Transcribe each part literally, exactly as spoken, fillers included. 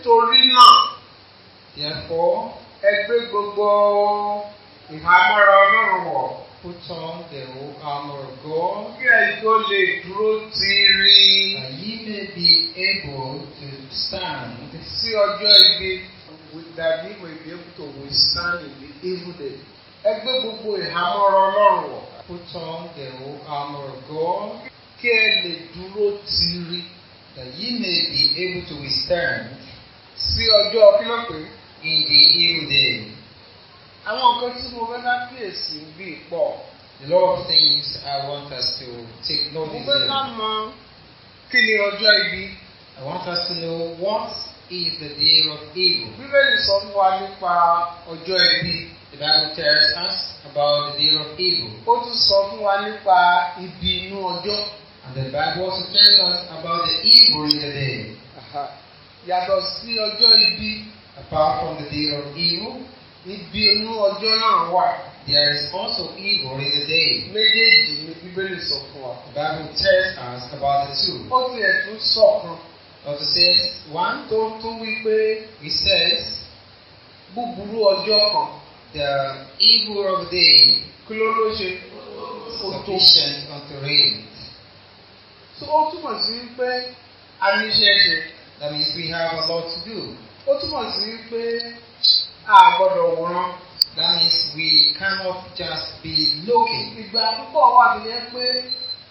Torí náà, Therefore, ẹgbẹ́ gbogbo ìhámọ́ra Ọlọ́run wọ̀. put on the whole armor of God, Kí ẹ tó lè dúró tiiri that ye may be able to stand sí ọjọ́ ibi. That we may be able to withstand in the evil day. Ẹgbẹ́ gbogbo ìhámọ́ra Ọlọ́run wọ̀. put on the whole armor of God, Kí ẹ lè dúró tiiri that ye may be able to withstand sí ọjọ́ kí ló pé. in the evil day. Àwọn nǹkan tí mo fẹ́ ká kíyèsí bí pọ̀. A lot of things I want us to take Mo notice fẹ́ ká of. mọ kí ni ọjọ́ ibi. I want us to know what is the day of evil. Bíbélì sọ fún wa nípa ọjọ́ ibi. The Bible tells us about the day of evil. Ó tún sọ fún wa nípa ibi inú ọjọ́. And the Bible also tells us about the evil in the day. Aha. Yàtọ̀ sí ọjọ́ ibi, Apart from the day of evil, ibi inú ọjọ́ náà wà. there is also evil in the day. Méjèèjì ni Bíbélì sọ fún wa. The Bible tells us about the two. Ó tiẹ̀ tún sọ̀kan Also says, one, tó tún wí pé it says, búburú ọjọ́ kan the evil of the day kí ló ló ṣe? Ó tó. sufficient unto rain. So ó túmọ̀ sí pé a ní iṣẹ́ ṣe. That means we have a lot to do. Ó túmọ̀ sí pé a gbọ́dọ̀ wòran. That means we cannot just be looking. Ìgbà púpọ̀ wà tó yẹ pé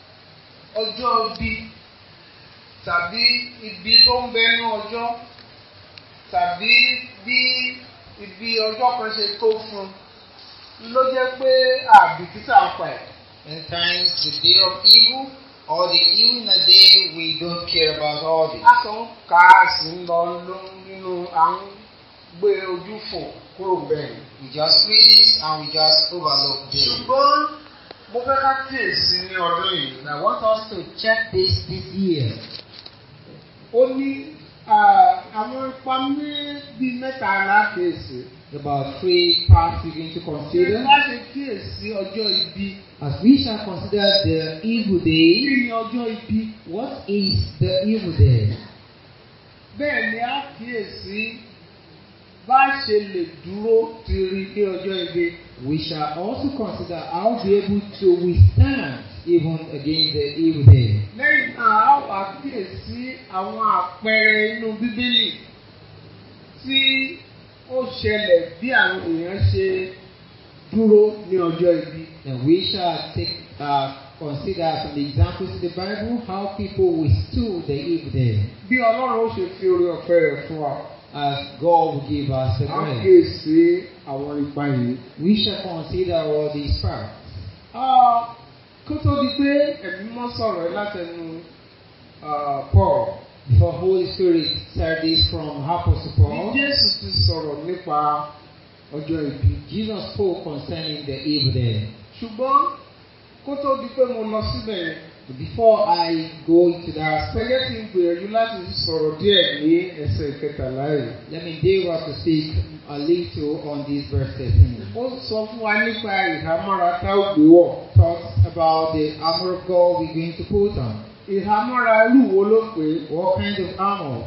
ọjọ́ ibi tàbí ibi tó ń bẹnu ọjọ́ tàbí bí ibi ọjọ́ kan ṣe tó fún ló jẹ́ pé àbìkítà ń pa ẹ̀. Many times the day of evil or the evil in the day we don't care about all this. A kàn ń kà á sí ń lọ nínú à ń gbé ojú fò kúrò bẹ́ẹ̀. We just read this and we just overlook this. Ṣùgbọ́n mo fẹ́ ká kíyèsí ní ọdún yìí. And I want us to check this this year. Ó ní àwọn ipa bíi mẹ́ta alákèésí. About three parts we're going to Ṣé consider. láti kíyèsí ọjọ́ ibi? As we shall consider the evil Kí day, ni ọjọ́ ibi? what is the evil day? Bẹ́ẹ̀ ni a kíyèsí bá ṣe lè dúró tiri ní ọjọ́ ibi. We shall also consider how to be able to withstand even against the evil day. Lẹ́yìn náà a wá kíyèsí àwọn àpẹẹrẹ inú Bíbélì tí ó ṣẹlẹ̀ bí àwọn èèyàn ṣe dúró ní ọjọ́ ibi. And we shall take uh, consider some examples in the Bible how people withstood the evil day. Bí Ọlọ́run ó ṣe fi oore ọ̀fẹ́ rẹ̀ fún wa. As God will give us the A grace. kíyèsí àwọn ipa yìí. We shall consider all these parts. Ah, Kó tó di pé ẹ̀mí mọ́ sọ̀rọ̀ ẹ látẹnu ah, Paul. Before Holy Spirit said this from Apostle Bí Paul, Jésù ti sọ̀rọ̀ nípa ọjọ́ ìbí. Jesus spoke concerning the evil day. Ṣùgbọ́n kó tó di pé mo lọ síbẹ̀ yẹn, But before I go into that, ṣẹlẹ̀ tí ń gbìyànjú láti sọ̀rọ̀ díẹ̀ ní ẹsẹ̀ kẹtàlá yìí. let me endeavor to speak a little on this verse thirteen. Ó sọ fún wa nípa ìhámọ́ra tá ò gbé wọ̀. Talks about the armor of God we're going to put on. Ìhámọ́ra irú wo ló pè é? What kind of armor?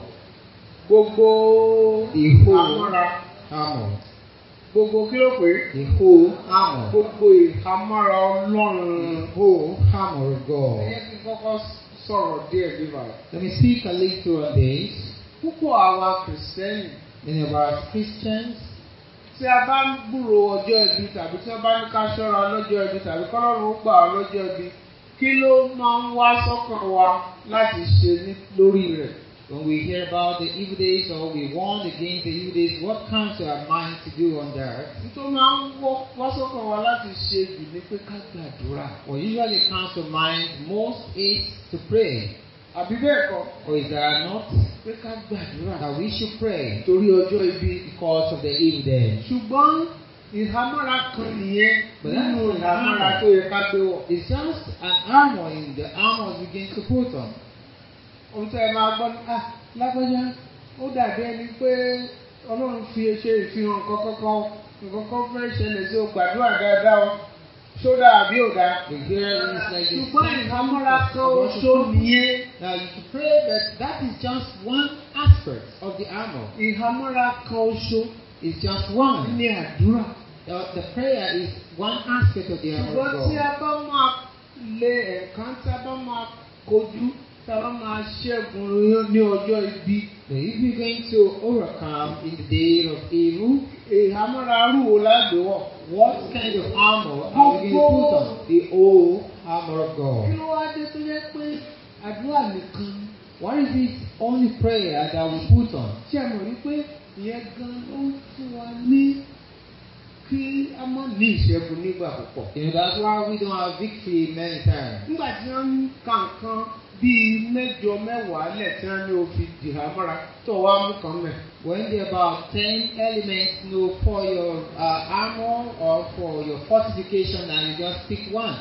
Gbogbo The whole ìhámọ́ra. armor. Gbogbo kí ló pè é? The whole armor. Gbogbo ìhámọ́ra Ọlọ́run. The whole armor of Ẹ God. jẹ́ kí n kọ́kọ́ sọ̀rọ̀ díẹ̀ níbà. Let me speak a little on this. Púpọ̀ àwa Kìrìsìtẹ́nì Many of our Christians, tí a bá ń gbúrò ọjọ́ ibi tàbí tí wọ́n bá ní ká ṣọ́ra lọ́jọ́ ibi tàbí kọ́lọ́run ó gbà wá lọ́jọ́ ibi, kí ló máa ń wá sọ́kàn wa láti ṣe ní lórí rẹ̀? when we hear about the evil days or we warn against the evil days, what comes to our mind to do on that? Nítorí máa ń wọ́- wá sọ́kàn wa láti ṣe jù ní pé ká gbàdúrà. What usually comes to mind most is to pray. Àbí bẹ́ẹ̀ kọ́? Or is there not Pé ká gbàdúrà that we should pray torí ọjọ́ ibi. because of the evil day? Ṣùgbọ́n ìhámọ́ra kan nìyẹn But that's nínú an ìhámọ́ra armor. tó yẹ ká gbé wọ̀. It's just an armor in the armor we begin to put on. Ohun tí ẹ máa gbọ́ ní à lágbájá ó dàbí ẹni pé Ọlọ́run fi ṣe ìfihàn kọ́kọ́kọ́ nǹkan kan fẹ́ ṣẹlẹ̀ sí o gbàdúrà dáadáa o. Ṣódà àbí òdà? You hear it's like the Ṣùgbọ́n sign ìhámọ́ra of kan of oṣó nìyẹn. Now you should pray that that is just one aspect of the armor. Ìhámọ́ra kan oṣó It's just one. ní àdúrà. The, the prayer is one aspect of the armor Ṣùgbọ́n of tí a God. bá máa lé ẹ̀kan tí a bá máa kojú tí a bá máa ṣẹ́gun ní ọjọ́ ibi. So if you're going to overcome in the day of evil, Ìhámọ́ra arúgbó lágbèwọ̀. what kind of armor are we going to put on? The whole armor of Kí God. ló wá dé tó yẹ pé àdúrà nìkan ni? Why is it only prayer that we put on? Ṣé ẹ mọ̀ wípé ìyẹn gan ló ń fún wa ní kí a má ní ìṣẹ́gun nígbà púpọ̀. You know, that's why we don't have victory many times. Nígbà tí wọ́n ń ka nǹkan bíi mẹ́jọ mẹ́wàá lẹ̀ tí wọ́n ní o fi dìhámọ́ra tó wá mú kan mẹ́. When there are about ten elements, you know, for your uh, armor or for your fortification, and you just pick one.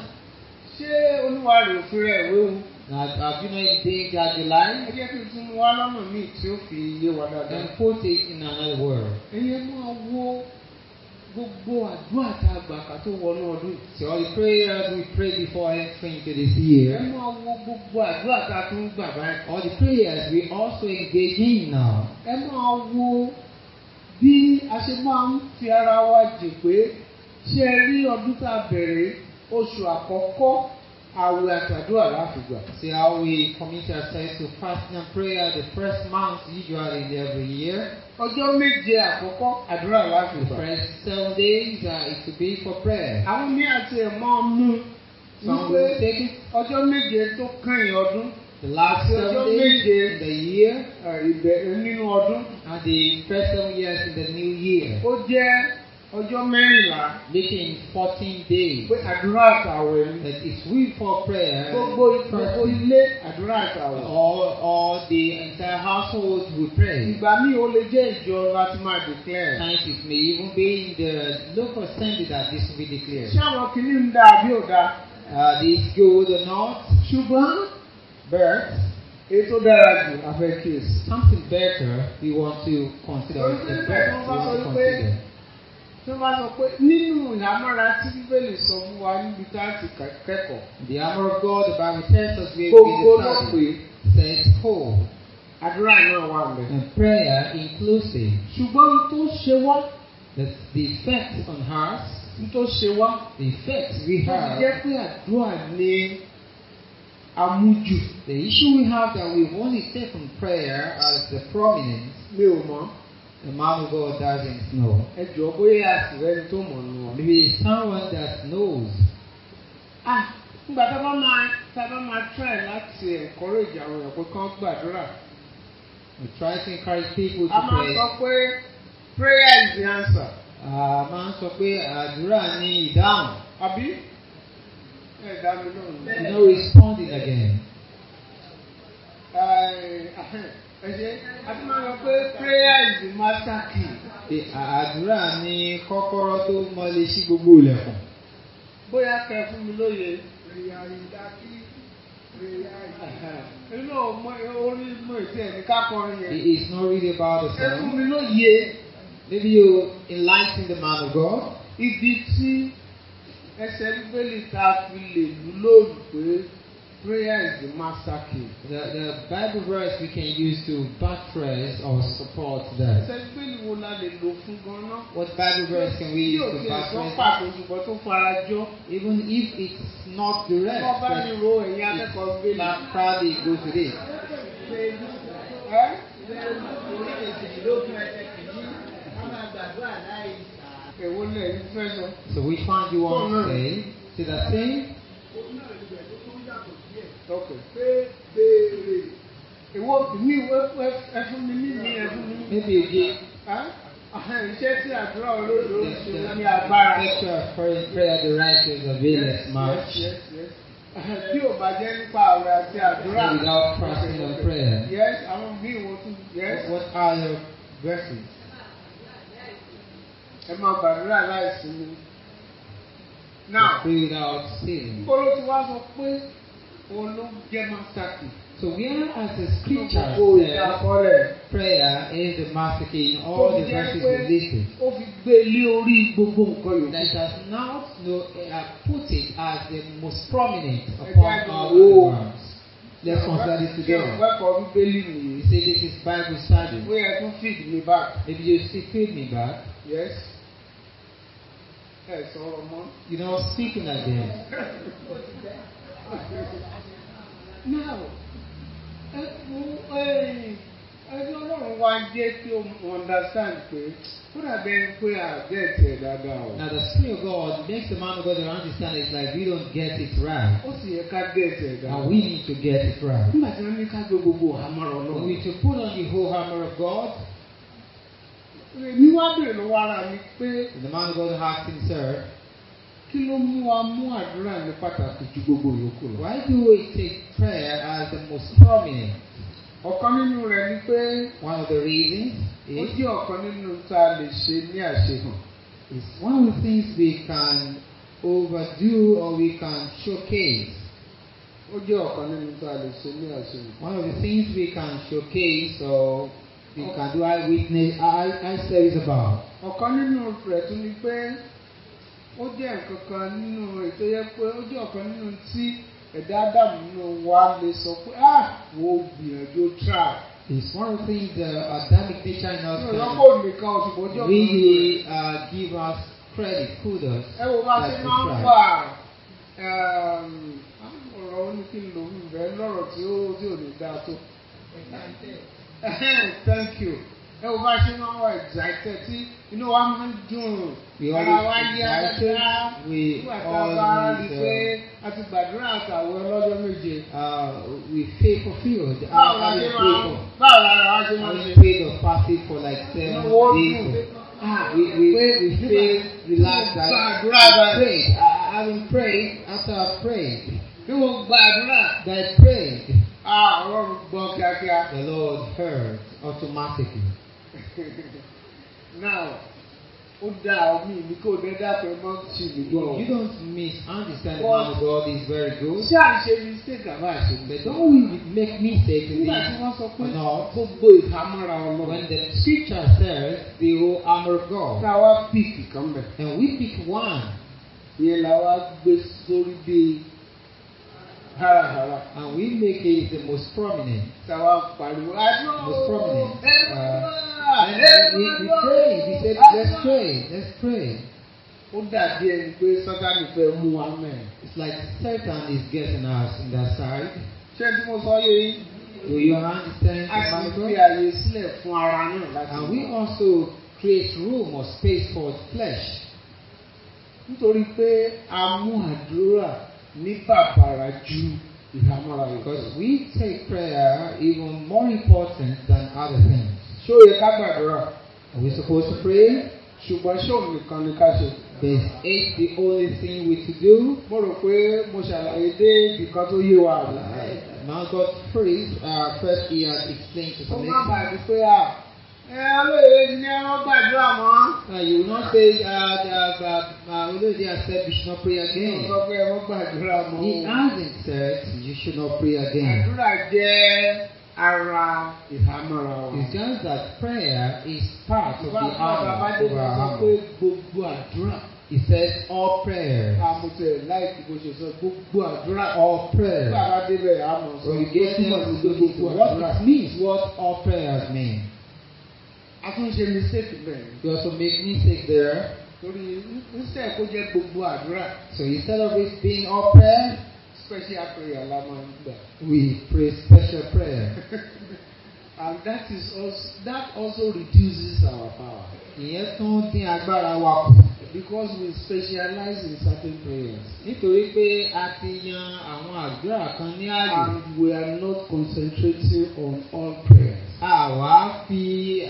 Ṣé olúwa rẹ̀ ò fi rẹ̀ wéwu? Now, have you know anything that you like? Ẹ jẹ́ kí n tún wá lọ́nà míì tí ó fi yé wa dáadáa. Then put it in another word. Ẹyẹ máa wo gbogbo àdúrà tá a gbà ká tó wọnú ọdún yìí. So all the prayers we pray before entering into this Ẹ year, máa wo gbogbo àdúrà tá a tún gbà báyìí. all the prayers we also engage in now. Ẹ máa wo bí a ṣe máa ń fi ara wa jì pé ṣé ẹ rí ọdún tá a bẹ̀rẹ̀ oṣù àkọ́kọ́ àwẹ̀ àtàdúrà láti gbà. See how we commit ourselves to fasting and prayer the first month usually in every year. Ọjọ́ méje àkọ́kọ́ àdúrà láti The gbà. first seven days uh, it could be for prayer. Àwọn míì àti ẹ̀ máa mú Some wípé will take it ọjọ́ méje tó kẹ́yìn ọdún the last àti seven ọjọ́ days méje in the year eh, ìbẹ̀- nínú ọdún and the first seven years in the new year, ó jẹ́ ọjọ́ mẹ́rìnlá making fourteen days. pé àdúrà àtàwẹ̀ ni. That it's we for prayer. Gbogbo gbogbo ilé àdúrà àtàwẹ̀. All, all the entire household will pray. Ìgbà míì ó lè jẹ́ ìjọ láti máa declare. Sometimes it may even be in the local assembly that this will be declared. Ṣé àwọn kìíní ń dá àbí ò dá? Uh, this good or not, Ṣùgbọ́n but ètò dára jù afẹ́ kíyèsí. something better we want to consider. It's the best we want to consider. Tí wọ́n bá sọ pé nínú ìhámọ́ra tí Bíbélì sọ fún wa níbi tá a ti kà- kẹ́kọ̀ọ́. The armor of God, the Bible tells us we Gbogbo náà have pé says whole àdúrà náà wà mẹ́. and prayer inclusive. Ṣùgbọ́n ohun tó ṣe wá, That the effect on us, ohun tó ṣe wá, the effect we ó have. jẹ́ pé àdúrà ní amújù. The issue we have that we've only taken prayer as the prominent, Mi ò mọ̀. the man of God doesn't know. Ẹ jọ̀ọ́ bóyá àtìrẹ́ni tó mọ̀ nù ọ́. Maybe it's someone that knows. Ah, nígbà tá a bá máa tá a bá máa try láti encourage àwọn èèyàn pé kán gbàdúrà. We try to encourage people to A máa pray. sọ pé prayer is the answer. A máa ń sọ pé àdúrà ní ìdáhùn. Àbí? Ẹ dá mi lóhùn. No responding again. Ẹ ṣe a ti máa sọ pé prayer is the master key. Pé àdúrà ní kọ́kọ́rọ́ tó mọ́lé sí gbogbo ilẹ̀kùn. Bóyá kẹ fún mi lóye. Prayer is the key. Prayer is the key. Inú ọmọ orí mú ètí ẹ̀ ní ká kọrin It yẹn. is not really about the Ẹ fún song. mi lóye. Maybe you enlighten the man of God. Ibi tí ẹsẹ̀ Bíbélì ta fi lè lù lóòrù pé prayer is the master key. The, the Bible verse we can use to buttress or support that. Ẹsẹ̀ Bíbélì wo la lè lò fún gan-an? What Bible verse can we use Yóò to ti ẹ̀sọ́ buttress? pàtó ṣùgbọ́n tó fara jọ. Even if it's not direct, Wọ́n bá but ní ro ẹ̀yin akẹ́kọ̀ọ́ Bíbélì. that probably goes with it. Ẹ́ èwo lẹ̀ ń fẹ́ sọ? So which one do you want to say? To the same? Okay. Pé béèrè. Èwo mi ìwé ẹfún mi ní mi ẹfún mi ní. Maybe you give Iṣẹ́ tí àdúrà olódò the, ṣe the ní agbára. picture of prayer, prayer the righteous availeth much. Yes, yes, yes. Bí ò bá jẹ́ nípa àwẹ̀ àti àdúrà. Without fasting and prayer. Yes, àwọn míì wọ́n tún. Yes. What are your verses? Ẹ máa gbàdúrà láìsí mi. Now, Pray without sin. Kóló ti wá sọ pé òun ló jẹ́ master key. So whereas the scripture Gbogbo says ìdákọ́lẹ̀. prayer is the master key in all the verses we listed, Ó fi gbé lé orí gbogbo nǹkan that yòókù. has now no, uh, put it as the most prominent Ẹ upon jáde all wo. the words. Let's consider this together. Wẹ́kọ̀ọ́ bíbélì nìyí. You say this is Bible study. Bóyá tún feed me back. Maybe you still feed me back. Yes. Ẹ sọ̀rọ̀ mọ́. You know, speaking again. Now, ẹ fún ẹyìn ẹni ọlọ́run wá jẹ́ kí o understand pé ó dàbẹ̀ pé àgẹ́tì ẹ̀ dáadáa o. Now the Spirit of God makes the man of God to understand it's like we don't get it right. Ó sì yẹ ká gẹ́tì ẹ̀ dáadáa. And we need to get it right. Nígbà tí wọ́n ní ká gbé gbogbo àmọ́ràn We náà. need to put on the whole armor of God. Èmi wá bèrè lọ́wọ́ ara mi pé And the man of God asked himself, kí ló mú wa mú àdúrà ní pàtàkì ju gbogbo yòókù lọ. why do we take prayer as the most prominent? Ọ̀kan nínú rẹ̀ ni pé One of the reasons ó is, jẹ́ ọ̀kan nínú tá a lè ṣe ní àṣehàn. is one of the things we can overdo or we can showcase. Ó jẹ́ ọ̀kan nínú tá a lè ṣe ní àṣehàn. One of the things we can showcase or we can do eye witness, eye, eye service about. Ọ̀kan nínú rẹ̀ tún ni pé ó jẹ́ nǹkan kan nínú ètò yẹ pé ó jẹ́ ọ̀kan nínú tí ẹ̀dá Ádámù nínú wa lè sọ pé ah wo gbìyànjú try. It's one of the things the Adamic nature in us Ní can ọlọ́pọ̀ nìkan òṣùpọ̀ ọjọ́ kan. really uh, give us credit, kudos. Ẹ wo bá ṣe that we máa ń try. wà ọ̀rọ̀ ó ní kí n lò ń bẹ́ẹ̀ lọ́rọ̀ tí ó tí ò ní dáa tó. Thank you. Ẹ wo bá ṣe máa ń wà excited tí inú wa máa ń dùn. We Ara wa always yá excited. dáadáa. We Nígbà tá a bá rí i pé always a ti gbàdúrà àtàwọn ọlọ́jọ́ méje. uh, uh, we pay for fulfilled. Báwo la I ṣe will máa pray ń for. báwo la wa ṣe I máa ń will ṣe? pray the fasting for like seven Inú wo days. dùn. Ah, We we we feel relaxed. I Gbàdúrà I báyìí. prayed. I haven't prayed after I prayed. Bí mo gbàdúrà. That I prayed. Ah, Ọlọ́run gbọ́ kíákíá. The Lord heard automatically. Now, ó dá omi ní kó dé dápẹ́ mọ́ sí mi gbọ́. You don't misunderstand the man of God is very good. Ṣé à ń ṣe mistake àbá àṣe? But don't we make mistakes in Nígbà tí this wọ́n sọ pé or not? gbogbo ìhámọ́ra Ọlọ́run. When the scripture says the whole armor of God, Tá a wá píìkì kan bẹ̀. and we pick one, Ìyẹn la wá gbé sórí bíi háràhárà. and we make it the most prominent. Tá a wá pariwo. Àdúrà Most prominent. Ẹ And we, we, we pray. We said, let's pray. Let's pray. Ó dàbí ẹni pé Sátánì fẹ́ mú wa mẹ́rin. It's like Satan is getting us in that side. Ṣé tí mo sọ yé yín? Do you understand? A man sì of fi God? àyè sílẹ̀ fún ara náà láti And we also create room or space for flesh. nítorí pé a mú àdúrà ní bàbàrà ju ìhámọ́ra yìí. Because we take prayer even more important than other things. Ṣó yẹ ká gbàdúrà? Are we supposed to pray? Ṣùgbọ́n ṣó nìkan ni ká ṣe. Is it the only thing we to do? Mo rò pé mo ṣàlàyé dé ibìkan tó yé wa àná. Now God first, uh, first he has explained to Ó some má extent. bàa di pé à ẹ olóye ní ẹran gbàdúrà mọ́. Uh, you will not say uh, that uh, uh, Olóyèdè has said we should not pray Ó again. sọ pé ẹran gbàdúrà mọ́. He hasn't said you should not pray again. Àdúrà jẹ́ ara ìhámọ́ra wa. It's just that prayer is part of the Ìfá àpáta bá armor dé of lọ our sọ pé armor. gbogbo àdúrà. He says all prayer, Àmùtẹ̀ láìpẹ́ bó ṣe sọ gbogbo àdúrà. all prayer. Nígbà bá débẹ̀ àmọ̀ sọ When you get túmọ̀ there, sí gbogbo what àdúrà. it means, what all prayers mean. A tún ṣe mistake bẹ́ẹ̀. You also make mistake there. Torí instead kó jẹ́ gbogbo àdúrà. So instead of it being all prayer, Special prayer la máa ń gbà. we pray special prayer. And that is also that also reduces our power. Ìyẹn tún dín agbára wa kù. Because we specialize in certain prayers. Nítorí pé a ti yan àwọn àdúrà kan ní ààyè. And we are not concentrating on all prayers. Àwa fi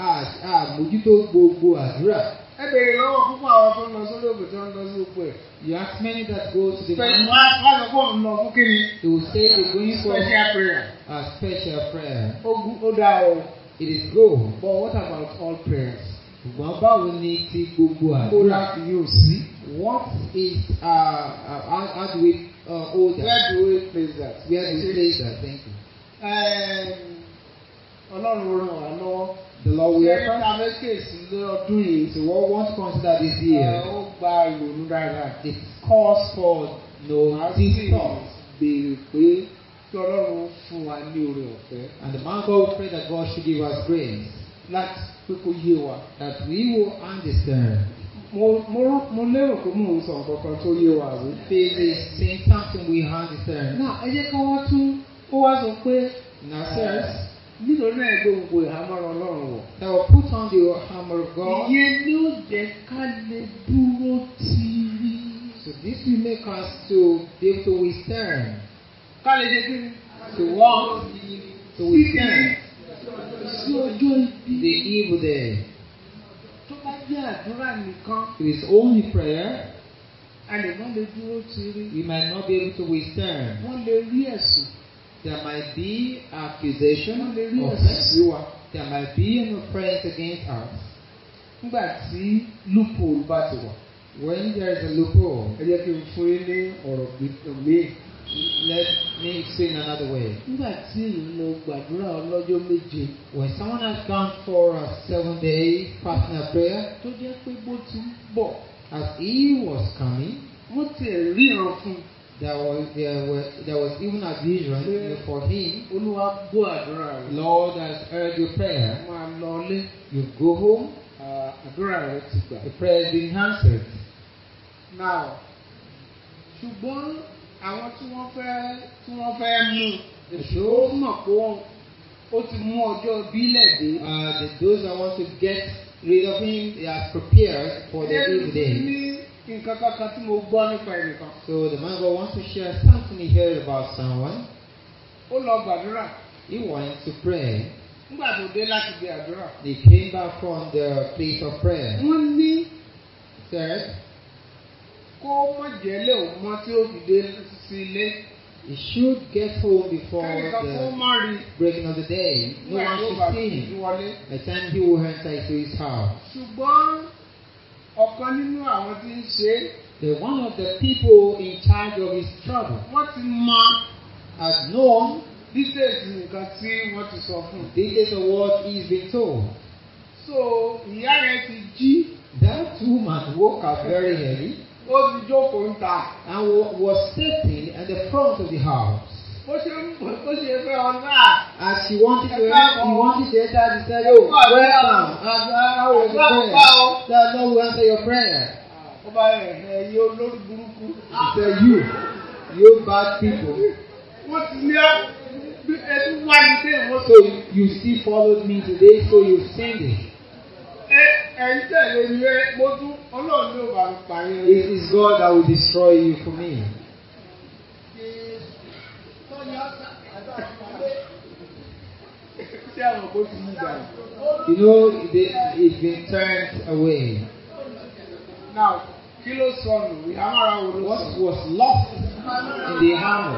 àmójútó gbogbo àdúrà. Ẹ bèrè lọ́wọ́ púpọ̀ àwọn tó ń lọ sórí òkè tó ń lọ sí òkú ẹ̀. You ask many that go to the Special mountain, wá sọ pé òun lọ fún kíni? they will say they're going for Special prayer. a special prayer. Ó gún- Ó dáa o. It is good. But what about all prayers? Ṣùgbọ́n báwo ni ti gbogbo Kó àdúrà? láti yóò sí. What is uh, uh how, how do we uh, hold that? Where do we place that? Where do we place that? Thank you. Ọlọ́run ràn wá lọ́wọ́. The Lord will Ṣé help us. ta fẹ́ kéèsì lọ́dún yìí? So what we want to consider this Ẹ, year, Ó gba ìrònú dáadáa. it calls for no Àti thoughts. béèrè pé kí Ọlọ́run fún wa ní oore ọ̀fẹ́ And the man God will pray that God should give us grace, láti pé kó yé wa. that we will understand. Mo mo mo lérò pé mò ń sọ nǹkan kan tó yé wa rí. Faith is saying something we understand. Náà ẹ jẹ́ ká wá tún ó wá sọ pé In our sense, nítorí náà gbé gbogbo ìhámọ́ra Ọlọ́run wọ̀. that will put on the hammer of God. Ìyẹn ni ó jẹ́ ká lè dúró tìrì. So this will make us to be able to withstand, Ká lè ṣe kí ni? to walk, to withstand Sí ọjọ́ ibi. the evil day. Tó bá jẹ́ àdúrà nìkan, If it's only prayer, a lè má lè dúró tìrì. we might not be able to withstand. Wọ́n lè rí ẹ̀sùn. There might be accusation, Wọ́n lè rí ẹ̀sùn offense. sí wa. There might be an offense against us. Nígbà tí loophole bá ti wà. When there is a loophole, Ẹ jẹ́ kí n fún yín ní ọ̀rọ̀ gbígbọ́n mi. let me explain another way. Nígbà tí èèyàn lọ gbàdúrà ọlọ́jọ́ méje. When someone has gone for a seven-day fasting and prayer, Tó jẹ́ pé bó ti ń bọ̀. as he was coming, Wọ́n ti ẹ̀ ríran fún un. there was there was there was even a vision Yeah. for him. Olúwa gbọ́ àdúrà rẹ̀. Lord has heard your prayer. Máa lọ ilé. You go home. Ah, àdúrà rẹ̀ ti gbà. The prayer has been answered. Now, ṣùgbọ́n àwọn tí wọ́n fẹ́ tí wọ́n fẹ́ mú èso ó mọ̀ pé wọ́n ó ti mú ọjọ́ bílẹ̀ dé. Uh, the, those that want to get rid of him, they are prepared for the evil day. ní nǹkan kankan tí mo gbọ́ nípa ẹnìkan. So the man God wants to share something he heard about someone. Ó lọ gbàdúrà. He wanted to pray. Nígbà tó dé láti gbé àdúrà. He came back from the place of prayer. Wọ́n ní Said kó má jẹ́ lé òun mọ́ tí ó fi dé sí ilé. he should get home before Kẹ́nìkan kó the má rí. breaking of the day. No Nígbà one tó should bá see fi him. wọlé. By the time he will enter into his house. Ṣùgbọ́n ọ̀kan nínú àwọn tí ń ṣe é. The one of the people in charge of his trouble Wọ́n ti mọ had known details nǹkan tí wọ́n ti sọ fún un. details of what he's been told. So ìyá rẹ̀ ti jí. That woman woke up very early Ó ti jókòó ń ta. and wa- was sitting at the front of the house. Bó ṣe ń bọ̀ ó ṣe fẹ́ ọ̀nà. As she wanted to enter, he wanted to enter, he said, "Oh, welcome. And how was your prayer? The Lord will answer your prayer." Ó bá rẹ̀ ẹ̀ yí olórí burúkú. He said, "You, you bad people. Wọ́n ti ní ẹ́ bí ẹtú wá ní pé wọ́n So you still followed me today, so you sinned it. ẹ ẹ̀ ń tẹ̀lé mi ẹ mo tún Ọlọ́run ló bá mi pa yẹn. It is God that will destroy you for me." Ṣé àwọn kò ti yí dànù? You know, it, it's been turned away. Now, kí ló sọnù? Ìhámọ́ra wo ló What sọnù? was lost in the hammer?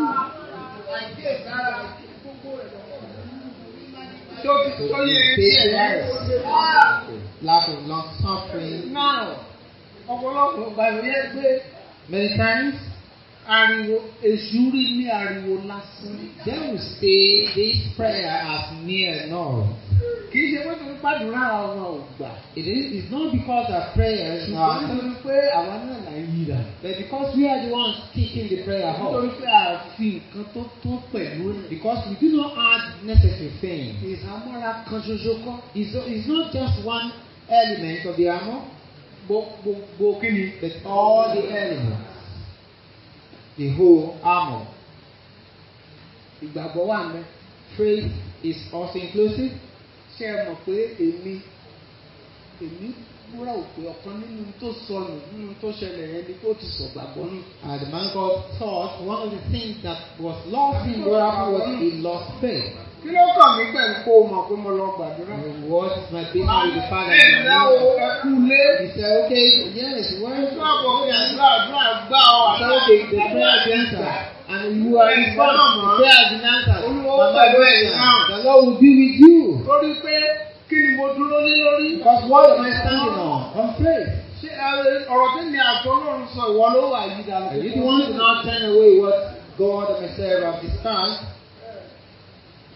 Ṣé ó ti tó yé etí ẹ̀ báyìí? Lack of long suffering. Now, ọ̀pọ̀lọpọ̀ gbàgbé yẹ pé Many times ariwo èṣù rí ní ariwo lásán. they will say this prayer as mere noise. Kì í ṣe pé torí pàdúrà àwọn ò gbà. It is it's not because our prayers Ṣùgbọ́n are, nítorí pé àwa náà là ń yíra. but because we are the ones kicking the prayer Nítorí off. pé a fi nǹkan tó tó pẹ̀lú rẹ̀. Because we do not add necessary things. Ìhámọ́ra kan ṣoṣo kọ́. It's, it's not just one element of the armor, Gbogbo kí ni? but all the elements. The whole armor. Ìgbàgbọ́ wà mẹ́. Faith is also inclusive. Ṣé ẹ mọ̀ pé èmi èmi múra òpè ọ̀kan nínú tó sọnù nínú tó ṣẹlẹ̀ yẹn ni kó ti sọ gbàgbọ́ nù. Uh, the man God thought one of the things that was lost in what happened was he lost faith. Kí ló kàn mí pẹ̀lú kó o mọ̀ pé mo lọ gbàdúrà? And what is my business with the father? Ẹ ǹlẹ́ o, ẹ kú lé. He said, okay, yes, where is Ojú àbọ̀ fi àdúrà àdúrà gbà ọ́. So okay, the prayer is answered. And you are responsible. The prayer has been answered. Mama, the Lord will be with you. Torí pé kí ni mo dúró lé lórí? Because what am I standing on? On faith. Ṣé ẹ- ọ̀rọ̀ tí mi àtọ́ Ọlọ́run sọ ìwọ ló wà yí dànù? And if you want to now turn away what God and myself have discussed,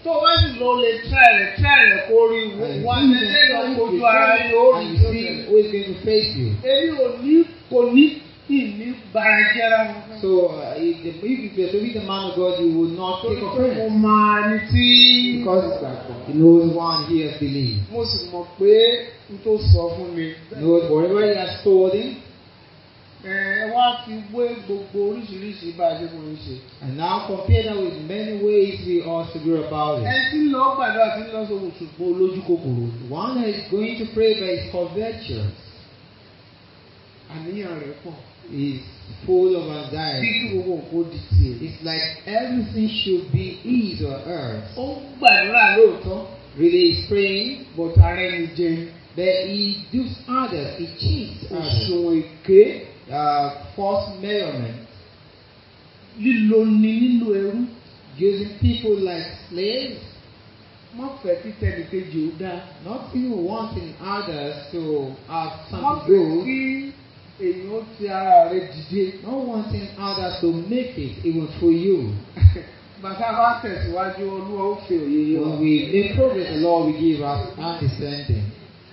tó o bá sì lọ lè try rẹ̀ try rẹ̀ kó rí wá lẹ́lẹ́dọ̀ kojú ara ní orí and you see who is going to face you. èmi ò ní kò ní ìní barajẹ́ra. So uh, if, the, if you are to be the man of God, you will not take offense. mo máa ní tí. Because he knows one he has believed. mo sì mọ̀ pé n tó sọ fún mi. Knows whatever he has told him. Ẹ wá fi wé gbogbo oríṣiríṣi bá a ṣe fún mi ṣe. And now compare that with many ways we ought to go about it. Ẹ ti lọ gbàdúrà tí lọ sọ òṣùpọ̀ olójú kòkòrò. One that is going to pray by his covetous. Àníyàn rẹ̀ pọ̀. Is full of Bí anxiety. kí gbogbo nǹkan di tiẹ̀. It's like everything should be his or hers. Ó ń gbàdúrà lóòótọ́. Really is praying, But ara ẹni jẹ. but he does others, he cheats others. Òṣùwọ̀n èké. Uh, false measurement. Lílo ni nílò ẹrú. Using people like slaves. Má fẹ́ kí tẹnìkejì ó dáa. Not even wanting others to have Má something fẹ́ good. kí èèyàn ó ti ara rẹ̀ dìde. Not wanting others to make it even for you. Bàtà bá tẹ̀síwájú Olúwa ó fi òye yọ. When we make progress, the Lord will give us understanding.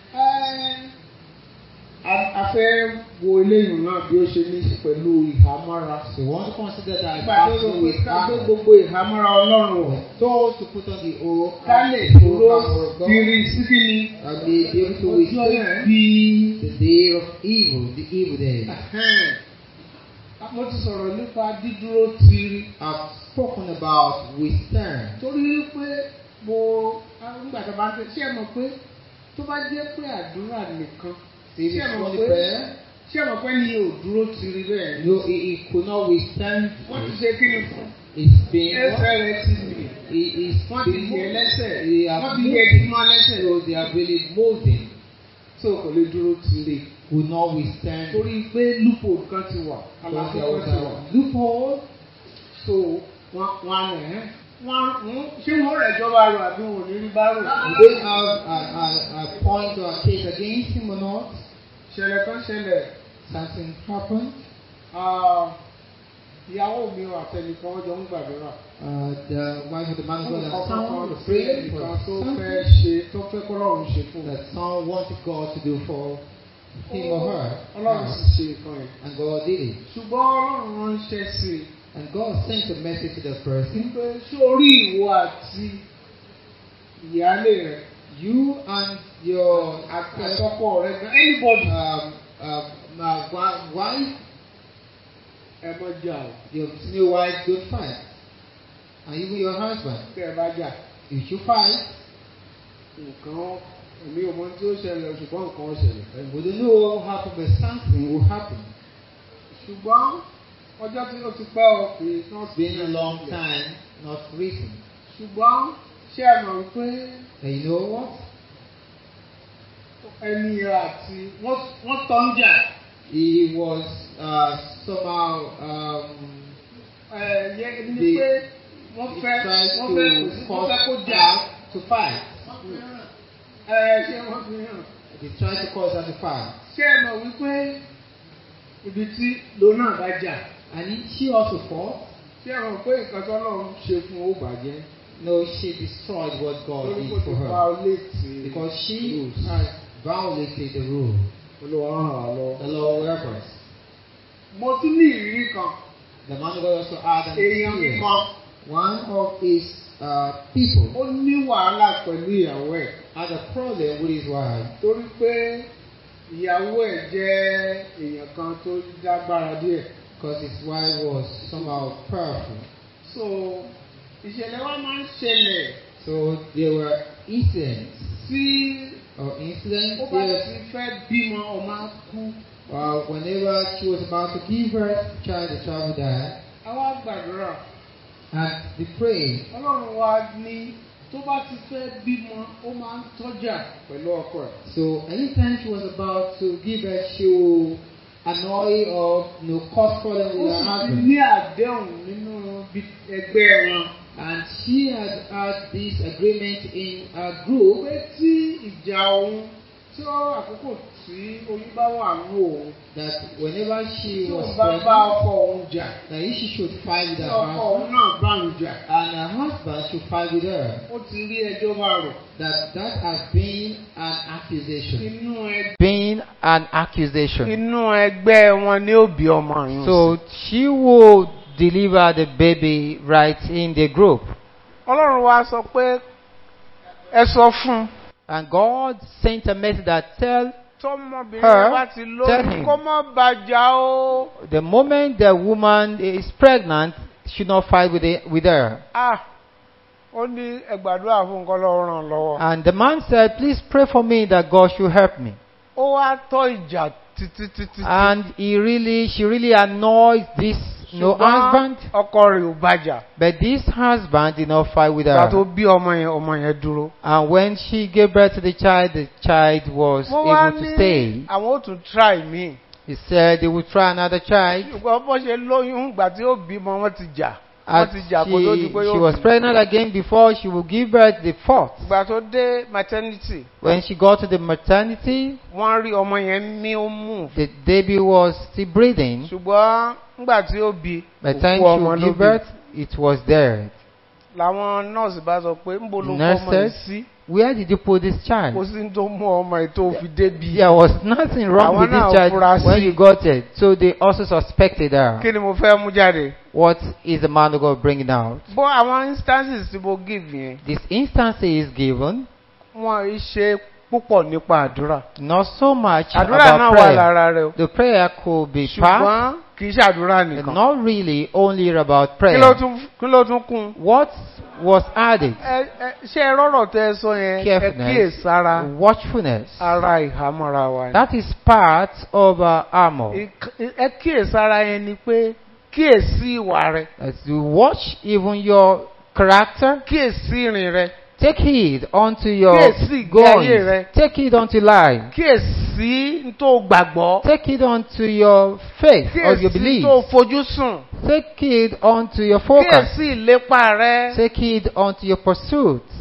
A fẹ́ wo eléyìí náà bí ó ṣe ní í pẹ̀lú ìhámọ́ra. So we want to consider that Nígbà tó as sọ battle pé with ká gbé others. gbogbo ìhámọ́ra Ọlọ́run wọ̀. Told to put on the oath Ká lè of the dúró power of God, kiri síkìní. and be able to Ojú ọ̀yẹ́ withstand bí. the day of evil, the evil day. Mo ti sọ̀rọ̀ nípa dídúró tiri. I've spoken about withstand. Torí pé mo nígbà tó bá ń tẹ ṣé ẹ mọ̀ pé tó bá jẹ́ pé àdúrà nìkan. See, Ṣé ẹ this mọ̀ one pé prayer, ṣé ẹ mọ̀ pé ní ò dúró tiri bẹ́ẹ̀. no, he, he could not withstand. Wọ́n ti ṣe kí ni fún. It's been Ẹsẹ̀ rẹ̀ ti mì. he is Wọ́n ti yẹ lẹ́sẹ̀. He has Wọ́n ti yẹ ìdímọ̀ lẹ́sẹ̀. so they are really molding. So kò lè dúró tiri. Could not withstand. Torí pé loophole kan ti wà. Because Àlàfo there was kan ti wà. a loophole. So wọ́n wọ́n á nẹ̀ ẹ́. Wọ́n ṣé wọ́n rẹ̀ jọba rò àbí wọn ò ní rí bá rò. Do they have a, a, a point or a case against him or not? Ṣẹlẹ̀ kan ṣẹlẹ̀. Something happened. Ah, ìyàwó mi ò àtẹnìkan wọ́n jọ ń gbàdúrà. Uh, the wife of the man of God Wọ́n that kọ́kọ́ someone kan was sí praying ẹnìkan for tó fẹ́ something ṣe tó fẹ́ kọ́ lọ́run ṣe fún un. that someone wanted God to do for him or her. Ọlọ́run Uh, sì ṣe nǹkan yẹn. and God did it. Ṣùgbọ́n Ọlọ́run ránṣẹ́ sí i. And God sent a message to the person. Pé ṣé orí ìwọ àti ìyáálé rẹ̀ You and your àtọkọ rẹ̀ gan anybody um, um, uh, wi- wife, ẹ mọ jà o. your new wife, don't fight. And even your husband, Tẹ́ ẹ bá jà. if you fight, Nǹkan èmi ò mọ tí ó ṣẹlẹ̀ ṣùgbọ́n nǹkan ó ṣẹlẹ̀. and we don't know what will happen, but something will happen. Ṣùgbọ́n ọjọ́ tí ó ti pẹ́ ọ pé náà It's been a long time, not recent. Ṣùgbọ́n ṣé ẹ mọ̀ wípé And you know what? ẹni àti wọ́n tọ́ ń jà. He was uh, somehow um, Ẹ yẹ ni They- pé wọ́n he fẹ́ tried wọ́n fẹ́ kò to sí wọ́n cause fẹ́ kó jà. out to fight. Ẹ ṣé wọ́n fi hàn. They tried to cause her to fight. Ṣé ẹ mọ̀ wípé ibi tí lónà bá jà. And he, she also fought. Ṣé ẹ mọ̀ pé nǹkan tó lọ́run ṣe fún ó bàjẹ́. No, she destroyed what God Lórí did kò for ti her. violate Because she rules. has violated the rule. Olúwa ràn wá lọ. The Lord will help us. Mo tún ní ìrírí kan. The man of God also had an Èèyàn experience. kan One of his uh, people ó ní wàhálà pẹ̀lú ìyàwó ẹ̀. had a problem with his wife Torí pé ìyàwó ẹ̀ jẹ́ èèyàn kan tó lágbára díẹ̀. because his wife was somehow powerful. So ìṣẹ̀lẹ̀ wa máa ń ṣẹlẹ̀ So there were incidents tí or incidents ó bá there, ti fẹ́ bímọ ọmọ á kú. uh, whenever she was about to give birth, the child, the child died, Àwa gbàdúrà. and they prayed. Ọlọ́run wa ní tó bá ti fẹ́ bímọ ó máa ń tọ́jà pẹ̀lú ọkọ ẹ̀. So anytime she was about to give birth, she would annoy or you know, cause problem Ó with her sì ti husband. ní àdéhùn nínú bí- ẹgbẹ́ wọn. And she had had this agreement in a group Pé tí ìjà òun tí ó àkókò tí oyún bá wà ní òun. that whenever she Tí was òun bá bá pregnant, ọkọ òun jà. that if she should fight with Tí her ọkọ òun husband, náà bá ń jà. and her husband should fight with her, Ó ti rí ẹjọ́ bá rò. that that has been an accusation. Inú ẹgbẹ́. Being an accusation. Inú ẹgbẹ́ wọn ni ó bí ọmọ yẹn. So she will deliver the baby right in the group. Ọlọ́run wa sọ pé ẹ sọ fún un. And God sent a message that tell Tọ́mọbìnrin Her, bá ti tell lóyún him. kó má bàjá o. the moment the woman is pregnant, should not fight with, it, with her. Ah, ó ní ẹ gbàdúrà fún nǹkan lọ́wọ́ ràn lọ́wọ́. And the man said, please pray for me that God should help me. Ó wá tọ́ ìjà títí títí. And he really, she really annoyed this no husband. ọkọ rẹ̀ ò bàjá. But this husband did not fight with Ìgbà tó her. bí ọmọ yẹn, ọmọ yẹn dúró. And when she gave birth to the child, the child was Mo wá able to stay. ní àwọn ó tún try me. He said they would try another child. Ṣùgbọ́n bó ṣe lóyún ìgbà tí ó bímọ wọ́n ti jà. And Wọ́n ti jà kó tó di she, pé she yóò was bí. pregnant again before she would give birth the fourth. Ìgbà tó dé maternity, When she got to the maternity, wọ́n rí ọmọ yẹn mí ó move. the baby was still breathing. Ṣùgbọ́n nígbà tí ó bí, By the time òkú she ọmọ would ló give bí. birth, it was there. Làwọn nọ́ọ̀sì bá sọ pé ńbo ló Nurse fọmọ yìí said, sí. where did you put this Kò child? sí ní tó mú ọmọ yìí tó fi débi. There was nothing wrong Àwọn with this náà fura child when sí. you got it. So they also suspected her. Kí ni mo fẹ́ mú jáde? What is the man of God bringing out? Bọ́ àwọn instances tí mo give yẹn, This instance is given, wọ́n ì ṣe púpọ̀ nípa àdúrà. not so much Àdúrà náà about wà prayer. lára rẹ̀ o. The prayer could be part, Ṣùgbọ́n kì í ṣàdúrà but nìkan. not really only about Kí prayer. ló tún kí ló tún kún? What was added? Ẹ ẹ ṣé ẹ rọ́rọ̀ tẹ́ ẹ sọ yẹn? Ẹ Carefulness, kíyèsára watchfulness. ara ìhámọ́ra wa ni. That is part of our armor. Ìk- Ẹ kíyèsára yẹn ni pé kíyèsí ìwà rẹ, As you watch even your character, kíyèsí ìrìn rẹ, take heed unto your Kíyèsí ìgbé ayé rẹ. goings. Take heed unto life. kíyèsí n tó gbàgbọ́, Take heed unto your faith or your kíyèsí belief. tó fojú sùn, Take heed unto your focus. kíyèsí ìlépa rẹ. Take heed unto your pursuits.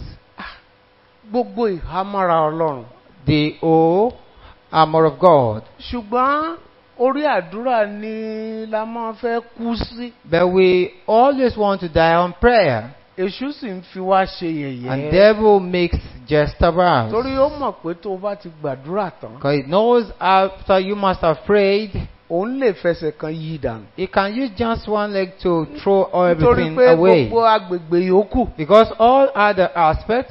Gbogbo ìhámọ́ra Ọlọ́run. The whole armor of God. Ṣùgbọ́n orí àdúrà ni la máa fẹ́ kú sí. But we always want to die on prayer. Èṣù sì ń fi wá ṣe And yẹ̀yẹ́. devil makes jest of us. Torí ó mọ̀ pé tó o bá ti gbàdúrà tán, Because he knows after you must have prayed, òun lè fẹsẹ̀ kan yí dànù. he can use just one leg to throw Nítorí everything pé away. gbogbo agbègbè yòókù Because all other aspects,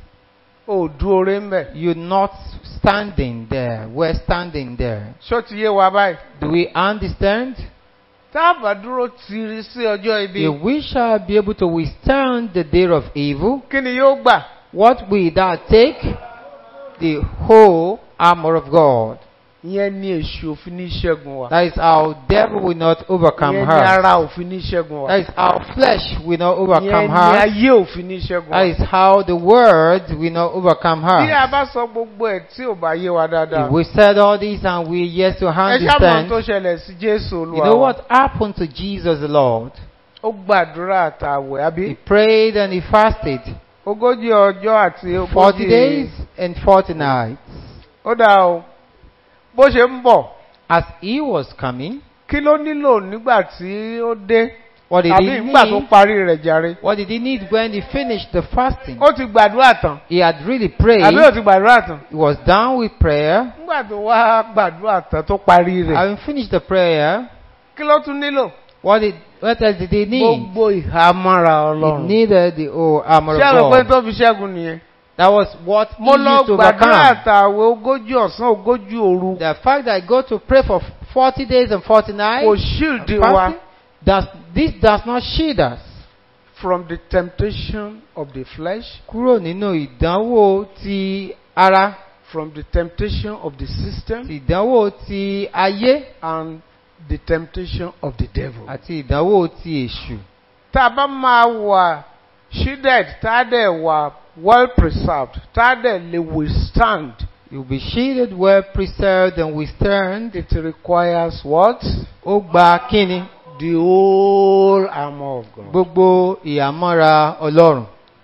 ò dúró ré ń bẹ̀. you're not standing there. We're standing there. Ṣó ti yé wa báyìí? Do we understand? Tá a bá dúró tiri sí ọjọ́ ibi, If we shall be able to withstand the day of evil, kí ni yóò gbà? what will that take? The whole armor of God. Ìyẹn ni èṣù òfin ní ṣẹ́gun wa. That is how devil will not overcome Ìyẹn ni her. ara òfin ní ṣẹ́gun wa. That is how flesh will not overcome Ìyẹn ni her. ayé òfin ní ṣẹ́gun wa. That is how the word will not overcome Bí a her. bá sọ gbogbo ẹ̀ tí ò bá yé wa dáadáa, If we said all this and we yet to ẹ ṣáà mọ̀ understand, tó ṣẹlẹ̀ sí Jésù you Olúwa know wa. what happened to Jesus the Lord? Ó gbàdúrà àtàwẹ̀ He àbí prayed and he fasted ogójì ọjọ́ àti forty ogójì. days and forty nights. Ó dáa o. Bó ṣe ń bọ̀, As he was coming, kí ló nílò nígbà tí ó dé? what did Àbí he nígbà tó need? parí rẹ̀ jàre? What did he need when he finished the fasting? Ó ti gbàdúrà tán. He had really prayed. Àbí ó ti gbàdúrà tán? He was done with prayer. Nígbà tó wá gbàdúrà tán tó parí rẹ̀, Having finished the prayer, kí ló tún nílò? what did what else did he need? Gbogbo ìhámọ́ra He Ọlọ́run. needed the whole armor Ṣé àrò pé of tó God. fi ṣẹ́gun nìyẹn? That was what he Mo lọ used to gbàdúrà overcome. àtàwẹ̀ ogójì ọ̀sán ogójì òru. The fact that I go to pray for forty days and forty Kò nights, shield fasting, wa does, this does not shield us from the temptation of the flesh, kúrò nínú ìdánwò ti ara, from the temptation of the system, ìdánwò ti ayé, and the temptation of the devil. àti ìdánwò ti èṣù. Tá a bá máa wà shielded, tá a dẹ̀ wà well preserved, tá a dẹ̀ lè withstand. You'll be shielded, well preserved, and withstand. It requires what? Ó gba kíni? The whole armor of God. Gbogbo ìhámọ́ra Ọlọ́run.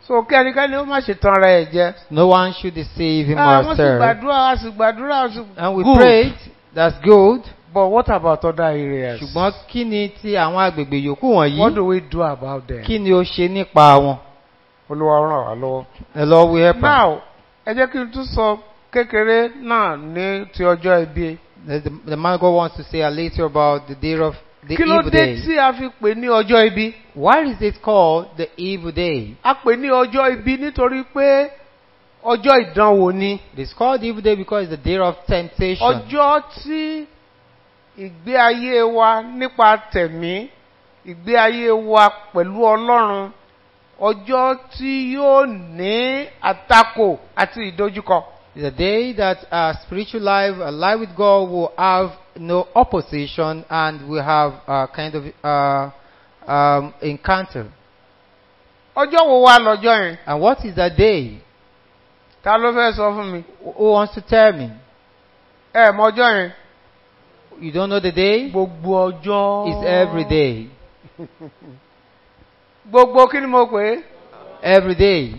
so kí ẹnikẹ́ni ó má ṣe tan ara ẹ̀ jẹ. No one should deceive him Ah, or wọ́n sì herself. gbàdúrà a sì gbàdúrà a sì And we good. prayed, that's good. But what about other areas? Ṣùgbọ́n kí ni ti àwọn agbègbè yòókù What wọ̀nyí? do we do about them? Kí ni ó ṣe nípa wọn? Olúwa ràn wá lọ́wọ́. The Lord will help us. Now, ẹ jẹ́ kí n tún sọ kékeré náà ní ti ọjọ́ ibi. The, the, the man of God wants to say a little about the day of the Kí ló evil dé day. tí a fi pè ní ọjọ́ ibi? Why is it called the evil day? A pè ní ọjọ́ ibi nítorí pé ọjọ́ ìdánwò ni. It's called evil day because it's the day of temptation. Ọjọ́ tí ìgbé ayé wa nípa tẹ̀mí, ìgbé ayé wa pẹ̀lú Ọlọ́run, ọjọ́ tí yóò ní àtakò àti ìdojúkọ. It's a day that our spiritual life, our life with God will have no opposition and we have a kind of uh, um, encounter. Ọjọ́ wo wá lọ́jọ́ yẹn? And what is that day? Ta ló fẹ́ sọ fún mi? Who wants to tell me? Ẹ mọ ọjọ́ yẹn? You don't know the day? Gbogbo ọjọ́. It's every day. Gbogbo kí ni mo pè é? Every day.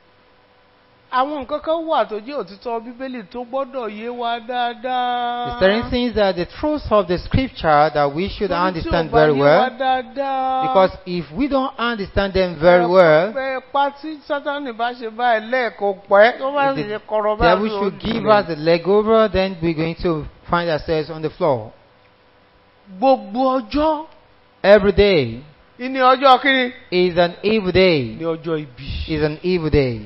Àwọn nǹkan kan wà tó jẹ́ òtítọ́ Bíbélì tó gbọ́dọ̀ yé wa dáadáa. There's certain things that the truth of the scripture that we should Torí tí ò understand bá very yé wa well. dáadáa. Because if we don't understand them very well, Ẹ pa tí Sátánì bá ṣe báyìí lẹ́ẹ̀kọ́ pẹ́ tó bá if sì ṣe the kọ̀rọ̀ báyìí. devil should give us a leg over, then we're going to find ourselves on the floor. Gbogbo ọjọ́. Every day Ìní ọjọ́ kíni? is an evil day. Ní ọjọ́ ibi. Is an evil day.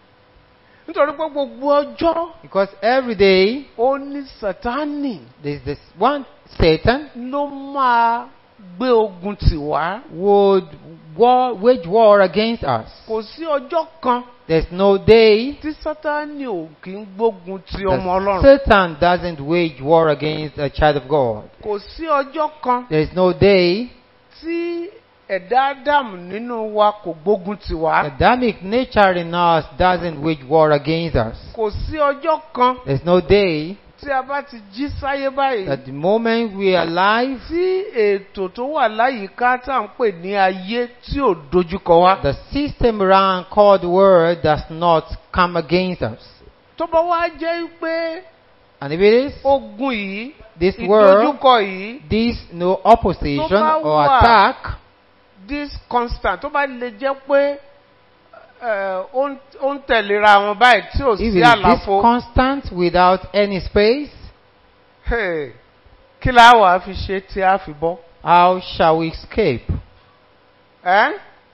Nítorí pé gbogbo ọjọ́. Because every day Ó ní Sátánì there's this one Satan ló máa gbé ogun tì wá. would war, wage war against us. Kò sí ọjọ́ kan There's no day tí Sátánì ò kí ń gbógun ti that ọmọ Ọlọ́run. Satan doesn't wage war against a child of God. Kò sí ọjọ́ kan There's no day tí ẹ̀dá Ádámù nínú wa kò gbógun tì wá. Adamic nature in us doesn't wage war against us. Kò sí ọjọ́ kan There's no day tí a bá ti jí sáyé báyìí that the moment we are alive, tí ètò tó wà láyìíká tá à ń pè ní ayé tí ò dojúkọ wá. the system around called world does not come against us. Tó bá wá jẹ́ pé And if it is, ogun yìí, this world, ìdojúkọ yìí, this no opposition Tó bá or wà, attack, this constant, tó bá lè jẹ́ pé eh, ó ń- ó ń tẹ̀léra wọn báyìí tí ò if sí it is this àlàfo. constant without any space, Hey, kí la wà á fi ṣe tí a fi bọ́? how shall we escape? Ẹ́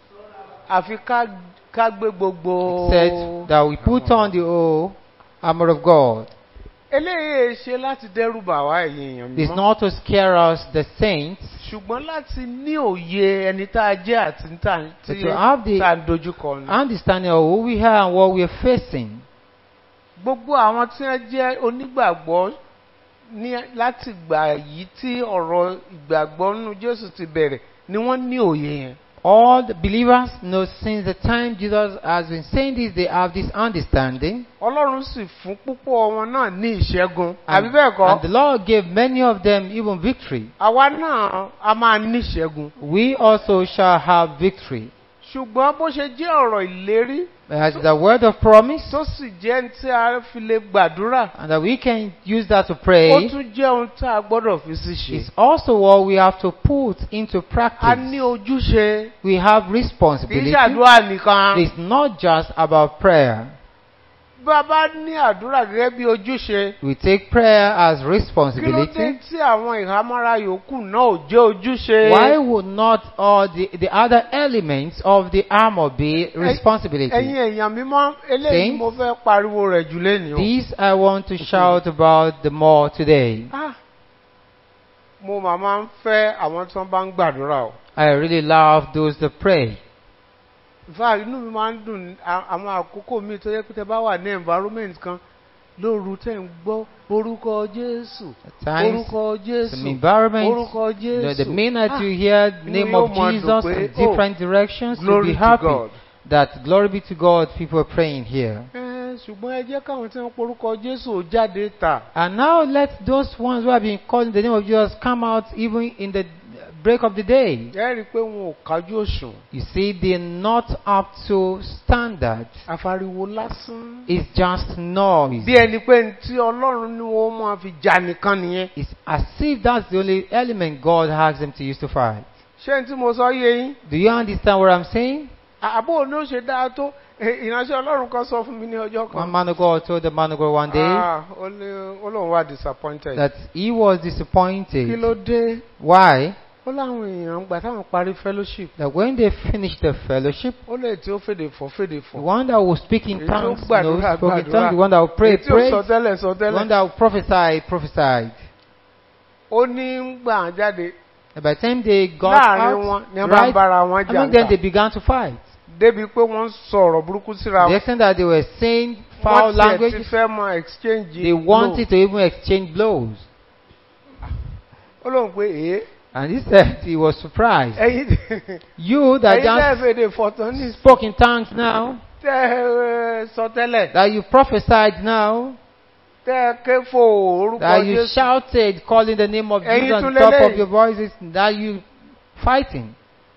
àfi ká ká gbé gbogbo. Except that we put on the whole armor of God. Eléyìí ṣe láti dẹ́rù bà wá ẹ̀yin èèyàn It's mímọ́. not to scare us, the saints, Ṣùgbọ́n láti ní òye ẹni tá a jẹ́ àti tá a- but tí to have the tá a dojúkọ ni. understanding of who we are and what we are facing. Gbogbo àwọn tí wọ́n jẹ́ onígbàgbọ́ ní láti gbà yìí tí ọ̀rọ̀ ìgbàgbọ́ nínú Jésù ti bẹ̀rẹ̀ ni wọ́n ní òye yẹn. All the believers know since the time Jesus has been saying this, they have this understanding. Ọlọ́run sì fún púpọ̀ wọn náà ní ìṣẹ́gun. And, Àbí bẹ́ẹ̀ kọ́? and the Lord gave many of them even victory. Àwa náà a máa ní ìṣẹ́gun. We also shall have victory. Ṣùgbọ́n bó ṣe jẹ́ ọ̀rọ̀ ìlérí As the word of promise, tó sì jẹ́ ní tí a fi lè gbàdúrà, and that we can use that to ó pray, tún jẹ́ ohun tá a gbọ́dọ̀ fi sí ṣe. is also what we have to put into A practice. ní ojúṣe, We have kì í responsibility. ṣàdúrà nìkan. It's not just about prayer. Bá a bá ní àdúrà gẹ́gẹ́ bí ojúṣe, We take prayer as kí ló dé responsibility. tí àwọn ìhámọ́ra yòókù náà ò jẹ́ ojúṣe? Why would not all the, the other elements of the armor be responsibility? Ẹ̀yin èèyàn mímọ́, eléyìí Saints, mo fẹ́ pariwo rẹ̀ jù lénìí o. These I want to shout about the more today. Ah, mo màmá ń fẹ́ àwọn tí wọ́n bá ń gbàdúrà o. I really love those that pray. ìfà inú mi máa ń dùn à- àwọn àkókò mi tó yẹ pé tẹ bá wà ní environment kan lóru tẹ̀ ń gbọ́ orúkọ Jésù At times, orúkọ Jésù some environments, orúkọ you know, Jésù. the minute Ah, you hear the inú name yóò of máa dùn Jesus pé, in oh, different directions, you'll glory be to happy God. that glory be to God, people are praying here. Ẹ, ṣùgbọ́n ẹ jẹ́ káwọn tí wọ́n porúkọ Jésù ò jáde tà. And now let those ones who have been called in the name of Jesus come out even in the break of the day. ẹ rí i pé wọn ò kájú òṣùwọ̀n. You see, they're not up to standard. àfariwo lásán. It's just noise. bí ẹni pé ní tí Ọlọ́run ní wọ́n máa fi jà nìkan nìyẹn. It's as if that's the only element God has them to use to fight. ṣé n tí mo sọ yé yín? Do you understand what I'm saying? àbó ni ó ṣe dáa tó ìránṣẹ́ Ọlọ́run kan sọ fún mi ní ọjọ́ kan. One man of God told the man of God one day Ah, ó ní- ó lóun wà disappointed. that he was kí disappointed. ló dé? Why? ó láwọn èèyàn gbà táwọn parí fellowship. That when they finished the fellowship, ó lè tí ó fèdè fọ̀ fèdè the fọ̀. one that will speak in Èyí tó tongues, gbàdúrà, knows, spoke in gbàdúrà. tongues, the one that will pray, Èyí tí ó pray, sọ tẹ́lẹ̀ sọ the one tẹ́lẹ̀. that will prophesy, prophesied. ó ní ń gbà án jáde. And by the time they got láàrin out, wọn ni wọ́n bá ń right, bára wọn jà among them they ń began to fight. débi pé wọ́n ń sọ̀rọ̀ burúkú síra The wọn. extent that they were saying foul wọ́n tiẹ̀ ti language, fẹ́ mọ exchange. they wanted to even exchange blows. ó lóun pé èé. And he said he was surprised. ẹ̀yin You that ẹ̀yin tẹ́ just fèdè fọ̀tán ní spoke in tongues now, tẹ́ ẹ sọ tẹ́lẹ̀. that you prophesied now, tẹ́ ẹ ké fò orúkọ that you Jésù. shouted calling the name of Ẹ̀yin Jesus tún on top lélẹ́yìí. of your voices, that you fighting.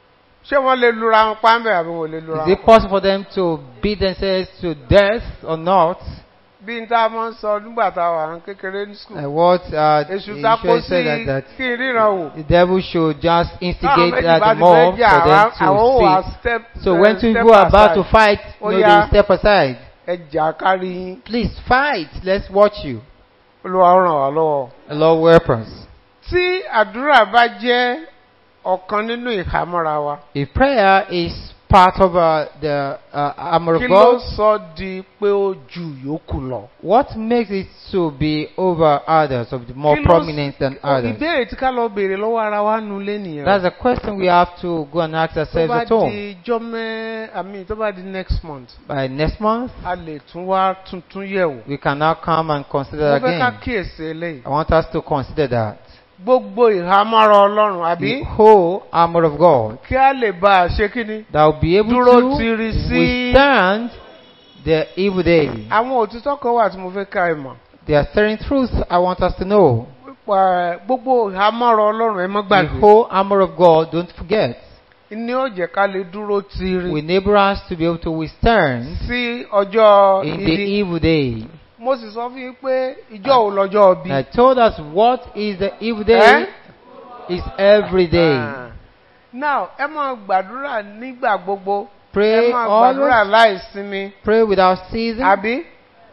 ṣé wọ́n lè lura wọn pàmbẹ́ àbí wọ́n lè lura Is it wọn? possible for them to beat themselves to death or not? bí n ta mọ́ sọ nígbà tá a wà ní kékeré ní skul. Uh, what uh, èṣù the ta kó insurance sí said that, that kí n ríran wò. the devil should just Táwọn instigate méjì uh, bá the ti mob fẹ́ for jà, them àwọn ò wá to step. see. So eh, when two step people are about to aside. fight, Ó no, yá. they step aside. ẹ jà kárí yín. Please fight. Let's watch you. Olúwa ó ràn wá lọ́wọ́. The Lord will help us. tí àdúrà bá jẹ́ ọ̀kan nínú ìhámọ́ra wa. If prayer is part of uh, the uh, armor kí of ló God, sọ di pé ó ju yòókù lọ. what makes it to be over others, of the more Kí ló- prominent than others? ìbéèrè tí ká lọ béèrè lọ́wọ́ ara wa nu lé nìyẹn. That's a question we have to go and ask tó ourselves bá at home. di ijọ́ mẹ́ àmì tó bá di next month. By next month, a lè tún wá tuntun yẹ̀ wò. we can now come and consider mo fẹ́ ká again. kíyèsí eléyìí. I want us to consider that. gbogbo ìhámọ́ra Ọlọ́run àbí. The whole armor of God kí a lè bá a ṣe kí ni. that will be able Dúró to tiri sí- withstand the evil day. àwọn òtítọ́ kan wà tí mo fẹ́ ká ẹ mọ̀. There are certain truths I want us to know. Pípa gbogbo ìhámọ́ra Ọlọ́run ẹ má The gbàgbé. whole armor of God, don't forget, ní ó jẹ́ ká lè dúró tiri. will enable us to be able to withstand sí ọjọ́ in the ibi. evil day. mo sì sọ fún yín pé ìjọ ò lọ́jọ́ bí. I told us what is the evil day Eh? is every day. Ah. now ẹ máa gbàdúrà nígbà gbogbo. Pray ẹ máa gbàdúrà always, láì sinmi. pray without ceasing. àbí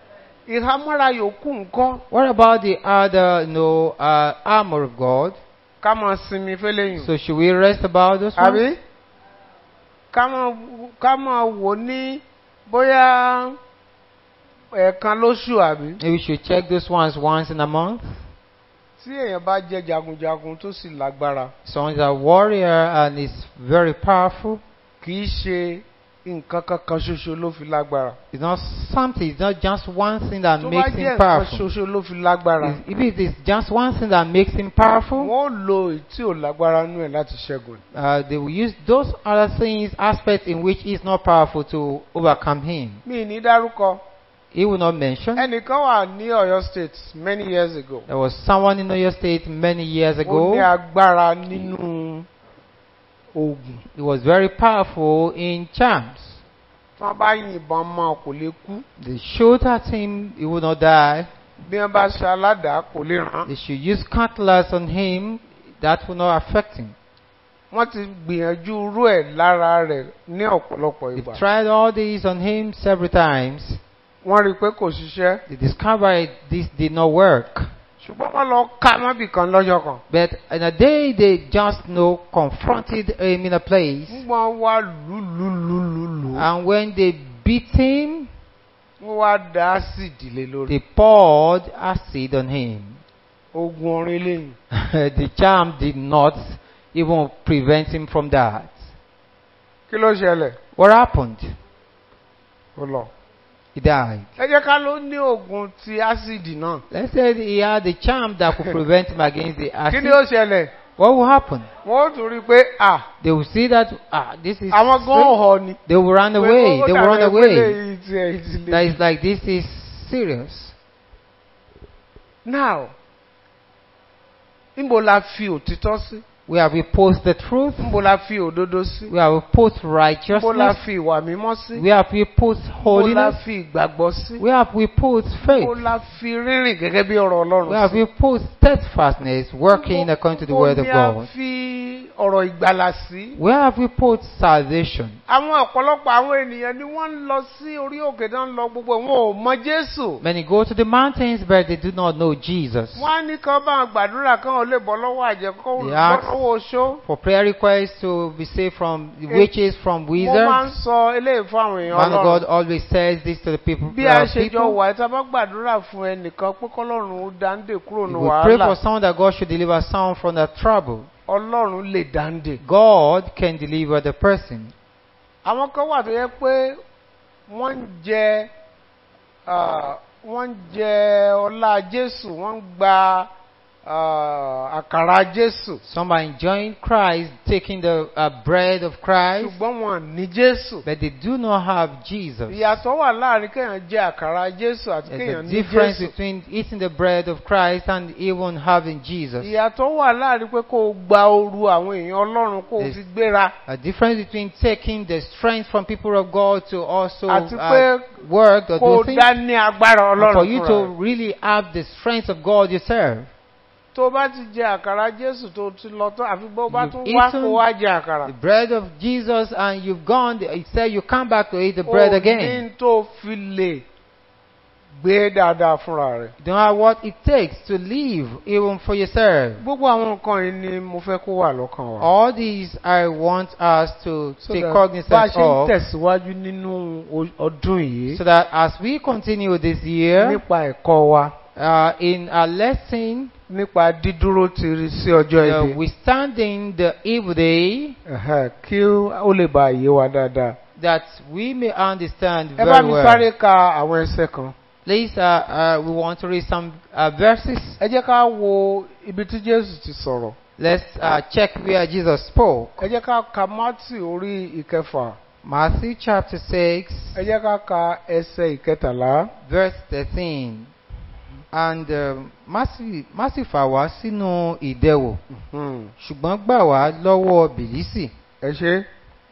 ìhámọ́ra yòókù ńkọ́ What about the other no uh, armor of God? ká máa sinmi fẹ́lẹ́yìn. So should we rest about those ones? àbí ká máa ká máa wò ní bóyá ẹ̀ẹ̀kan lóṣù àbí. Maybe we should check those ones once in a month. tí èèyàn bá jẹ́ jagunjagun tó sì lágbára Someone is a warrior and is very powerful. kì í ṣe nǹkan kankan ṣoṣo ló fi lágbára. It's not something, it's not just one thing that tó bá makes jẹ́ him nǹkan powerful. ṣoṣo ló fi lágbára. If it is just one thing that makes him powerful, wọ́n lo èyí tí ò lágbára nú ẹ̀ láti ṣẹ́gun. uh, they will use those other things, aspects in which he's not powerful to overcome him. mi ní dárúkọ. He will not mention. ẹnìkan wà ní Ọ̀yọ́ state many years ago. There was someone in Oyo State many years ó ní ago. agbára nínú oògùn. He was very powerful in charms. tí wọ́n bá yìnbọn mọ́ kò lè kú. They shoot at him, he would not die. bí wọ́n bá ṣe aládàá kò lè ràn. They should use cutlass on him, that will not affect him. wọ́n ti gbìyànjú irú ẹ̀ lára rẹ̀ ní ọ̀pọ̀lọpọ̀ They've ìgbà. tried all these on him several times. wọ́n rí i pé kò ṣiṣẹ́. They discovered this did not work. ṣùgbọ́n wọ́n lọ ká mọ́bì kan lọ́jọ́ kan. But in a day, they just you know, confronted him in a place. wọ́n wá lùlùlùlùlù. And when they beat him, wọ́n wá dá ásìdì lé lórí. they poured acid on him. ogun orin lẹ́yìn. The charm did not even prevent him from that. kí ló ṣẹlẹ̀? What happened? ó lọ. He died. ẹ jẹ́ ká ló ní oògùn ti ásìdì náà. Let's say he had the charm that could prevent him against the kí acid. ni ó ṣẹlẹ̀? What will happen? wọ́n ó tún rí i pé à They will see that ah, this is. àwọn gan ọ̀họ́ ni. They will run Pé away. ó They will run dàbí pé away. eléyìí ti ẹ̀ ti le. That is like this is serious. now níbo la fi òtítọ́ sí? Where have we put the truth? Níbo la fi òdodo sí? Where have we put Níbo la righteousness? fi ìwà mímọ́ sí? Where have we put Níbo la holiness? fi ìgbàgbọ́ sí? Where have we put faith? Níbo la fi rírìn gẹ́gẹ́ bí ọ̀rọ̀ Ọlọ́run Where have sí? we put steadfastness, working according to the word of Níbo ni a God? fi ọ̀rọ̀ ìgbàlà sí? Where have we put salvation? Àwọn ọ̀pọ̀lọpọ̀ àwọn ènìyàn ni wọ́n ń lọ sí orí òkè tó ń lọ gbogbo wọn ò mọ Jésù. Many go to the mountains, but they do not know Jesus. Wọ́n á ní kán bá wọn gbàdúrà kán ò lè bọ́ lọ́wọ́ àjẹ́ kó They bọ́ ask lọ́wọ́ oṣó. For prayer requests to be saved from the witches, from Mo máa ń wizards. sọ eléyìí fún àwọn èèyàn Man of God Ọlọ́run. always says this to the people. Bí a uh, ṣe jọ people. wà ẹ̀ tá a bá gbàdúrà fún ẹnìkan pé kọ́lọ́run ó dáńdè kúrò ní We pray for wàhálà. someone that God should deliver someone from that trouble. Ọlọ́run lè dáńdè. God can deliver the person. Àwọn kan wà tó yẹ pé wọ́n ń jẹ ah, wọ́n ń jẹ ọlá Jésù, wọ́n ń gba ah, àkàrà Jésù. Some are enjoying Christ, taking the uh, bread of Christ, Ṣùgbọ́n wọn ní Jésù. but they do not have Jesus. Ìyàtọ̀ wà láàrin kéèyàn jẹ àkàrà Jésù àti There's kéèyàn a ní difference Jésù. between eating the bread of Christ and even having Jesus. Ìyàtọ̀ wà láàrin pé kó o gba ooru àwọn èèyàn Ọlọ́run kó o Yes. fi gbéra. A difference between taking the strength from people of God to also Àti uh, pé work or kó o do things, dá ní agbára and for Ọlọ́run you fúnra to rẹ̀. really have the strength of God you serve. Tó o bá ti jẹ àkàrà Jésù tó ti lọ tán àfi bó o bá You've tún wá eaten kó wá jẹ àkàrà. The bread of Jesus, and you've gone, it said you come back to eat the bread O again. ní tó fi lè gbé dáadáa fúnra rẹ̀. You don't have what it takes to live even for yourself. Gbogbo àwọn nǹkan yìí ni mo fẹ́ kó wà lọ́kàn wa. All these I want us to So take that bá a cognizance ṣe ń of, tẹ̀síwájú nínú o- ọdún yìí so that as we continue this year nípa ẹ̀kọ́ wa, uh, in our lesson, nípa dídúró tiri sí ọjọ́ uh, ibi, withstanding the evil day, ẹ̀hẹ́, kí ó lè bá yé wa dáadáa. that we may understand Ẹ bá very mi well. sáré ka àwọn ẹsẹ̀ kan. Please, uh, uh, we want to read some uh, verses. Ẹ jẹ́ ká wo ibi tí Jésù ti sọ̀rọ̀. Let's uh, check where Jesus spoke. Ẹ jẹ́ ká ka Mátì orí ìkẹfà. Matthew chapter six, Ẹ jẹ́ ká ka ẹsẹ̀ ìkẹtàlá. verse thirteen. And um, Matthew Matthew fà wá sínú ìdẹwò, Hmm. ṣùgbọ́n gbà wá lọ́wọ́ bìlísì. Ẹ ṣé.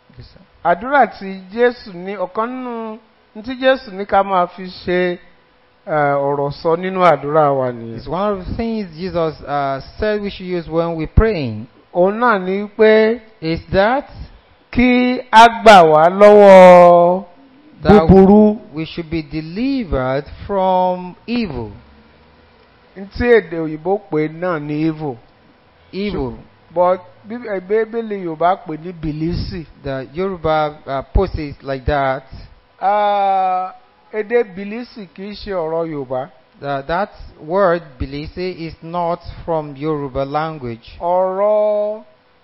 Àdúrà tí Jésù ní ọ̀kan nínú ní tí Jésù ní ká máa fi ṣe eh, ọ̀rọ̀ sọ nínú àdúrà wa nìyẹn. It's one of the things Jesus uh, said we should use when we're praying. Òun náà ní pé Is that kí á gbà wá lọ́wọ́ that búburú. we should be delivered from evil. Ntí èdè òyìnbó pè náà ní evil. Evil. But Bíbélì Yorùbá pè ní bìlísì. The Yoruba uh, puts it like that. Ah, Èdè bìlísì kì í ṣe ọ̀rọ̀ Yorùbá. Uh, that word bilisi is not from Yoruba language. Ọ̀rọ̀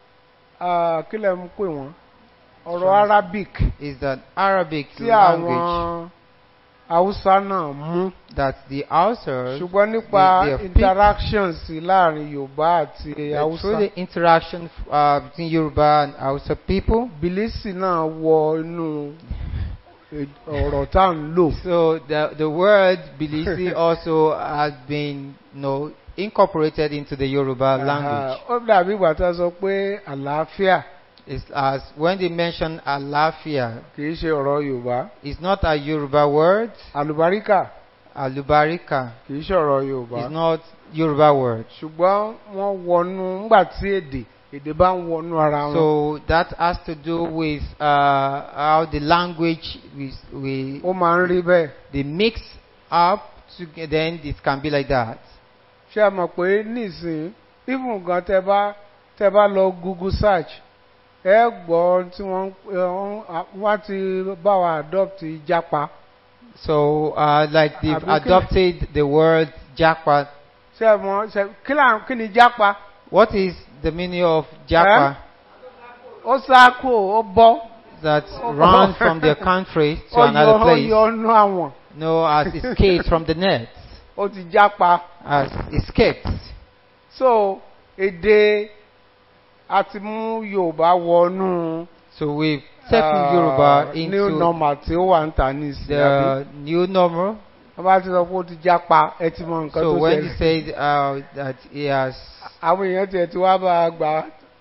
ah, kí lẹ ń pè wọ́n? Ọ̀rọ̀ Arabic Is that Arabic tí language àwọn Haúsá náà mú. that the Hausas, Ṣùgbọ́n nípa they- they have picked- interactions láàrin Yorùbá àti uh, Haúsá. through the interaction uh, between Yoruba and Hausa people, Bìlísì náà wọ inú eh, ọ̀rọ̀ tá à ń lò. so the the word bilisi also has been, you know, incorporated into the Yoruba language. Ó dàbí ìgbà tá a sọ pé àlàáfíà It's as when they mention alafia, kì í ṣe ọ̀rọ̀ Yorùbá. it's not a Yoruba word. Àlùbáríkà Alubarika kì í ṣe ọ̀rọ̀ Yorùbá. is not Yoruba word. Ṣùgbọ́n wọ́n wọnú nígbà tí èdè èdè bá ń wọnú ara wọn. So that has to do with uh, how the language we, we Ó máa ń rí bẹ́ẹ̀. they mix up to, then it can be like that. Ṣé ẹ mọ̀ pé nísìnyí even gan tẹ bá tẹ bá lọ Google search ẹ gbọ́ tí wọ́n wọ́n ti bá wa adopt jápa. So uh, like they've Àbí kí ni- adopted the word japa. Ṣé ẹ mọ̀ ṣe kí là kí ni jápa? What is the meaning of japa? Ó sá kúrò ó bọ́. That Oh. run from their country to Ó another yọ ó place. yọ ọ́nú àwọn. No, has escaped from the net. Ó ti jápa. Has escaped. So èdè àti mú Yorùbá wọnú. So we've taken uh, Yoruba new into normal tí ó wà ń tà ní ìsìn àbí. the new normal. Wọ́n bá ti sọ pé ó ti jápa ẹ ti mọ nǹkan So tó when he ṣẹlẹ̀. said uh, that he has, Àwọn èèyàn tiẹ̀ ti wá bá a gbà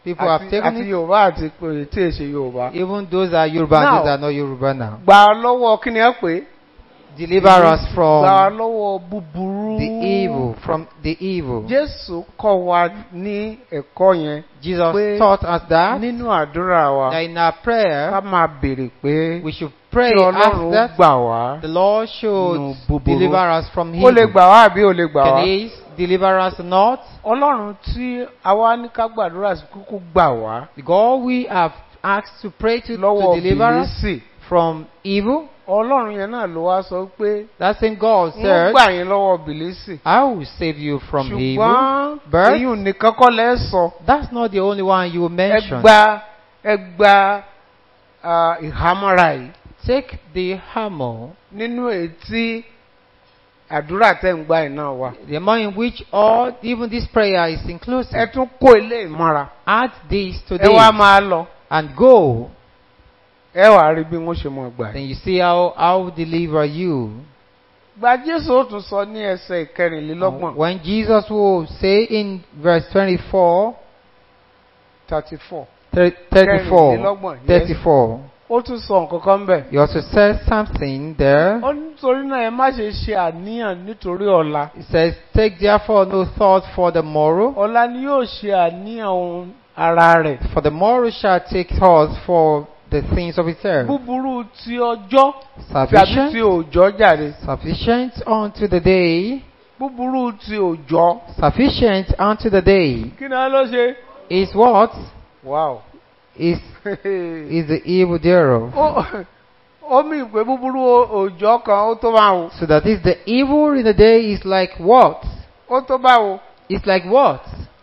People have àti taken àti it. Yorùbá àti pé tí èṣe Yorùbá. Even those are Yoruba, Now- those are not Yoruba now. Gbà lọ́wọ́ kí ni ẹ pè? Deliver us Gbà from lọ́wọ́ búburú. the evil, from the evil. Jésù kọ́ wa ní ẹ̀kọ́ yẹn Jesus pé taught us that, nínú àdúrà wa that in our ká prayer máa béèrè pé we should kí pray, ask Ọlọ́run that gbà wá. the Lord nínú should búburú. deliver us from Ó lè evil. gbà wá àbí ó lè gbà Can wá? He deliver us or not? Ọlọ́run tí àwa ní ká gbàdúrà sí kúkú gbà wá The God we have asked to pray to, to lọ́wọ́ deliver us bìlísì. from evil, Ọlọ́run yẹn náà ló wá sọ pé that same God wọ́n said, gbà yín lọ́wọ́ bìlísì. I will save you from evil. Ṣùgbọ́n But èyí nìkan kọ́ lẹ́ sọ. that's not the only one you Ẹ mentioned. gba ẹ gba ah, ìhámọ́ra yìí Take the hammer, nínú ètí àdúrà tẹ́ ń gbà yìí náà wà. the amount in which all, even this prayer is Ẹ inclusive. tún kó ilé ìmọ́ra. Add this Ẹ today wá máa lọ. and go. Ẹ wàá rí bí wọ́n ṣe mọ̀ gbà yìí. Then you see how I will deliver you. Gba Jésù ó tún sọ ní ẹsẹ̀ ìkẹrìnlélọ́gbọ̀n When Jesus will say in verse twenty-four, thirty four. thir- thirty-four, Kẹrìnlélọ́gbọ̀n, yes. thirty-four, Ó tún sọ nǹkan kan bẹ̀. he also says something there. Ó nítorí náà ẹ má ṣe ṣe àníyàn nítorí ọ̀la. He says, take therefore no thought for the morrow, Ọ̀la ni yóò ṣe àníyàn ohun ara rẹ̀. for the morrow shall take thought for the things of itself. Búburú ti ọjọ́ tàbí ti Sufficient, òòjọ́ jáde. sufficient unto the day, Búburú ti òòjọ́. sufficient unto the day Kí ni a lọ ṣe? is what? Wow. Is, is the evil thereof. Ó ó mì pé búburú òòjọ́ kan ó tó báwo. So that is the evil in the day is like what? Ó tó báwo. It's like what?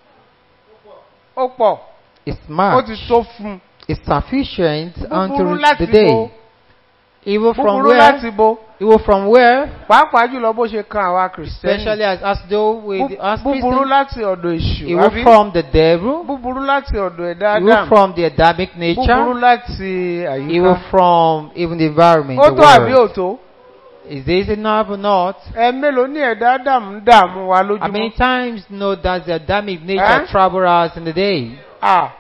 Ó pọ̀. It's Ó much. ti tó fún un. It's sufficient Búburú unto láti the day. bo. Evil from Búburú where? láti bo. Evil from where? Pàápàá jùlọ bó ṣe kan àwa Especially Kìrìsìtẹ́nì. as, as though with Bú- us Búburú Christians. láti ọ̀dọ̀ èṣù. Evil Àbí? from the devil. Búburú láti ọ̀dọ̀ ẹ̀dá Evil Ádámù. from the Adamic Búburú nature. láti Evil àyíká. from even the environment. Ó The tó àbí ò world. tó? Is this enough or not? Ẹ mélòó ní ẹ̀dá Ádámù ń dààmú wa How many lójúmọ́? times know that the Adamic nature Eh? trouble us in the day? À.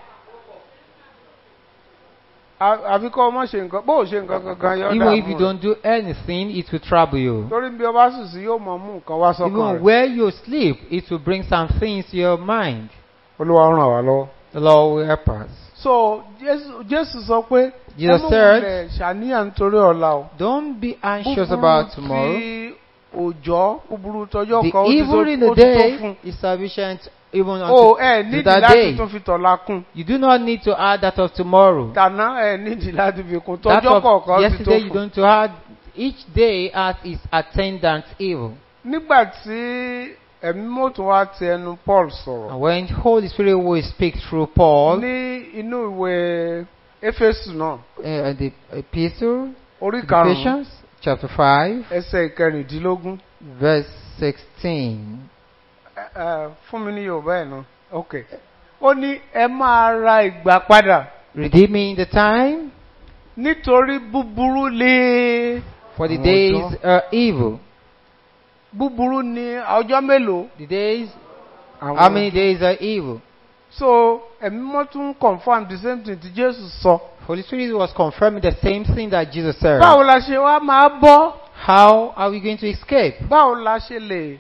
À- Àfi kọ́ ọmọ ṣe nǹkan, bó ò ṣe nǹkan kankan yọ Even if dààmú you rẹ̀. don't do anything, it will trouble you. Torí bí ọba sùn sí yóò mọ mú nǹkan wá sọ́kàn Even rẹ̀. where you sleep, it will bring some things to your mind. Olúwa ràn wá lọ́wọ́. The Lord will help us. So Jésù Jésù sọ pé Jesus ẹ mú said, wulẹ̀ ṣàníyàn nítorí ọ̀la o. Don't be anxious Búburú about tomorrow. ti òòjọ́, búburú tọjọ́ The kan ó ti tó evil in the ó ti tó day fún. is sufficient even O unto ẹ to nídìí that láti day. tún fi tọ̀la kún. You do not need to add that of tomorrow. Tàná ẹ nídìí láti fi kún. That Tọjọ́ of kọ̀ọ̀kan ti tó yesterday, you fún. don't to add. Each day has its attendant evil. Nígbà tí ẹ̀mí mọ́tò wá ti ẹnu Paul sọ̀rọ̀. And when Holy Spirit will speak through Paul, Ní inú ìwé Éfésù náà, uh, the epistle, orí karùn-ún, Ephesians chapter five, ẹsẹ̀ ìkẹrìndínlógún. verse sixteen. Ẹ- ẹ, Fún mi ní Yorùbá ẹ̀ náà. Ok. Ó ní ẹ máa ra ìgbà padà Redeeming the time, nítorí búburú lé. for the Àwọn days ọjọ́. are evil. Búburú ní ọjọ́ mélòó? The days, Àwọn how many days are evil? So ẹ̀mí mọ́ tún confirm the same thing tí Jésù sọ. Holy Spirit was confirming the same thing that Jesus said. Báwo la ṣe wá máa bọ́? How are we going to escape? Báwo la ṣe lè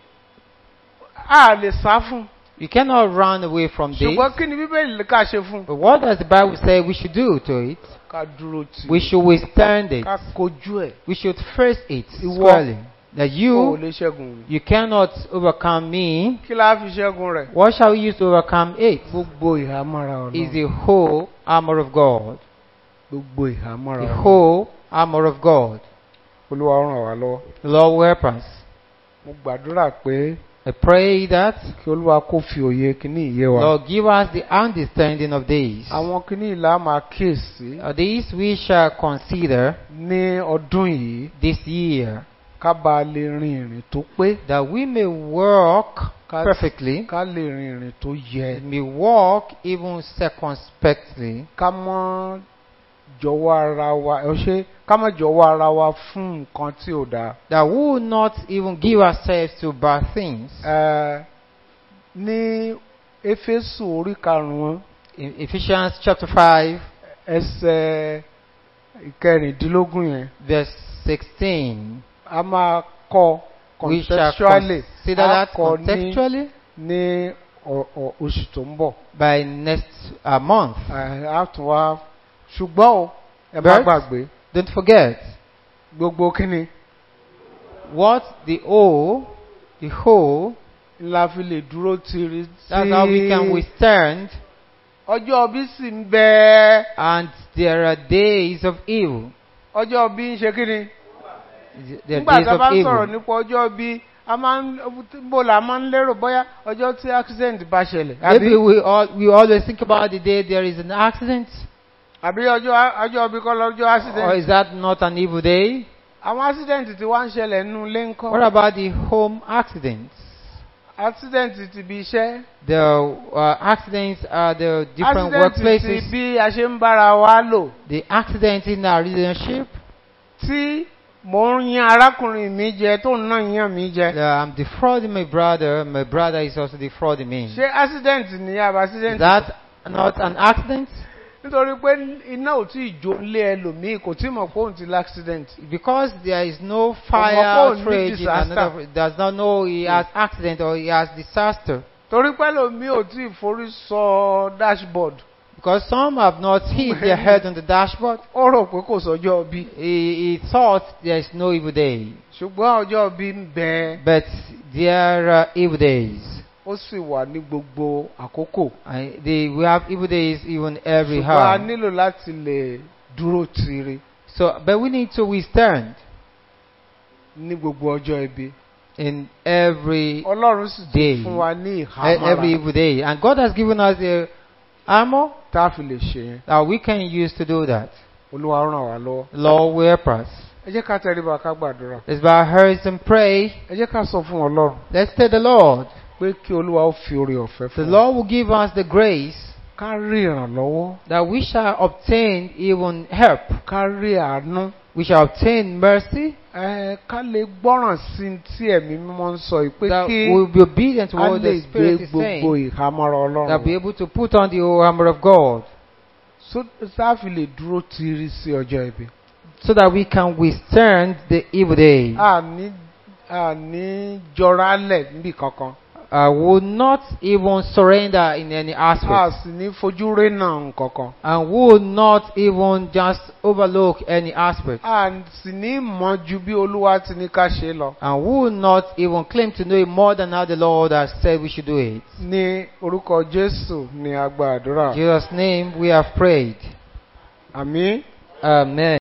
a lè sá fún? You cannot run away from this. Ṣùgbọ́n kí ni Bíbélì lè ká ṣe fún? But what does the Bible say we should do to it? Ká dúró tì. We should withstand it. Ká kojú ẹ̀. We should face it Ìwọ. squarely. That Kò you, lè ṣẹ́gun rẹ̀. you cannot overcome me. Kí la fi ṣẹ́gun rẹ̀? What shall we use to overcome it? Gbogbo ìhámọ́ra Is Ọlọ́run. the whole armor of God. Gbogbo ìhámọ́ra The Ọlọ́run. whole armor of God. Olúwa ràn wá lọ́wọ́. The Lord will help us. Mo gbàdúrà pé I pray that kí Olúwa kó fi òye kíní ìyé wa. Lord give us the understanding of these. Àwọn kíní ìlà máa kíyèsí Uh, These we shall consider ní ọdún yìí this year, ká bá lè rin ìrìn tó pé. that we may walk Ká- perfectly, Ká lè rin ìrìn tó yẹ. may walk even circumspectly, Ká mọ́ jọ̀wọ́ ara wa ẹ ṣe ká mọ́ jọ̀wọ́ ara wa fún nǹkan tí ò dáa. that we will not even give ourselves to bad things. Ẹ, ní Éfésù orí karùn-ún In Ephesians chapter five, ẹsẹ̀ ìkẹrìndínlógún yẹn. verse sixteen. A máa kọ́ We shall contextually. consider A that kọ́ ní contextually ní ọ- ọ- oṣù tó ń bọ̀. by next uh, month. A tún wá ṣùgbọ́n o ẹ má But gbàgbé don't forget gbogbo kínni what the O, the whole, la fi lè dúró tiri that's how we can withstand, ọjọ́ bí sì ń bẹ and there are days of evil. ọjọ́ bí ń ṣe kínni. There are Nígbà days tá a bá of ń sọ̀rọ̀ evil. nípa ọjọ́ bí a máa ń bó la máa ń lérò bóyá ọjọ́ tí accident bá ṣẹlẹ̀. Maybe Àbí we all we always think about the day there is an accident, àbí ọjọ́ ọjọ́ bí kọ́ lọ́jọ́ or accident. is that not an evil day? Àwọn accident tí wá ń ṣẹlẹ̀ nínú ilé ńkọ́. What about the home accidents? Accident ti bí iṣẹ́. The uh, accidents are the different Accident ti workplaces. bí a ṣe ń bára wa lò. The accident in our relationship. Tí mò ń yan arákùnrin mi jẹ tó ń náà yan mi jẹ. Uh, I'm defrauding my brother. My brother is also defrauding me. Ṣé accident ni àbá accident? Is that not an accident? Nítorí pé iná ò tí ì jó lé ẹlòmíì kò tí mọ̀ pé òun ti l'accident. Because there is no fire Ọmọ kò ní outrage in disaster. another, does not know he has accident or he has disaster. Torí pé ẹlòmíì ò tí ì forí sọ dashboard. Because some have not hit their head on the dashboard. Ó rò pé kò sọjọ́ bí. He, he thought there is no evil day. Ṣùgbọ́n ọjọ́ bí ń bẹ. But there are evil days. Ó sì wà ní gbogbo àkókò. And they, we have evil days even every Ṣùgbọ́n a hour. nílò láti lè dúró tiri So, but we need to withstand ní gbogbo ọjọ́ ibi. in every Ọlọ́run sì Day. ti fún wa ní every ìhámọ́ra evil day. And God has given us the armor tá a fi lè ṣe yẹn. that we can use to do that. Olúwa ràn wá lọ́wọ́. Lord, will help us. Ẹ jẹ́ ká tẹríba ká gbàdúrà. Let's bow our heads and pray. Ẹ jẹ́ ká sọ fún Ọlọ́run Let's tell the Lord. pé kí Olúwa ó fi oore ọ̀fẹ́ The fún wa. Lord will give us the grace Ká rí ìrànlọ́wọ́. that we shall obtain even help. Ká rí àánú. We shall obtain mercy. Ẹ ká lè gbọ́ràn sí i tí ẹ̀mí mímọ́ ń sọ yìí pé That kí we will be obedient to a what lè the gbé Spirit is gbogbo saying. ìhámọ́ra That be Ọlọ́run. able to put on the whole armor of God. So tá a fi lè dúró tiri sí ọjọ́ ibi. So that we can withstand the evil day. Àní àní jọra lẹ̀ níbì kankan. I will not even surrender in any A aspect. sì ní fojú rénà nǹkankan. And will not even just overlook any aspect. A sì ní mọ̀ ju bí Olúwa ti ní ká ṣe lọ. And will not even claim to know it more than how the Lord has said we should do it. Ní orúkọ Jésù ni a gba àdúrà. In Jesus' name we have prayed. Àmín. Amen.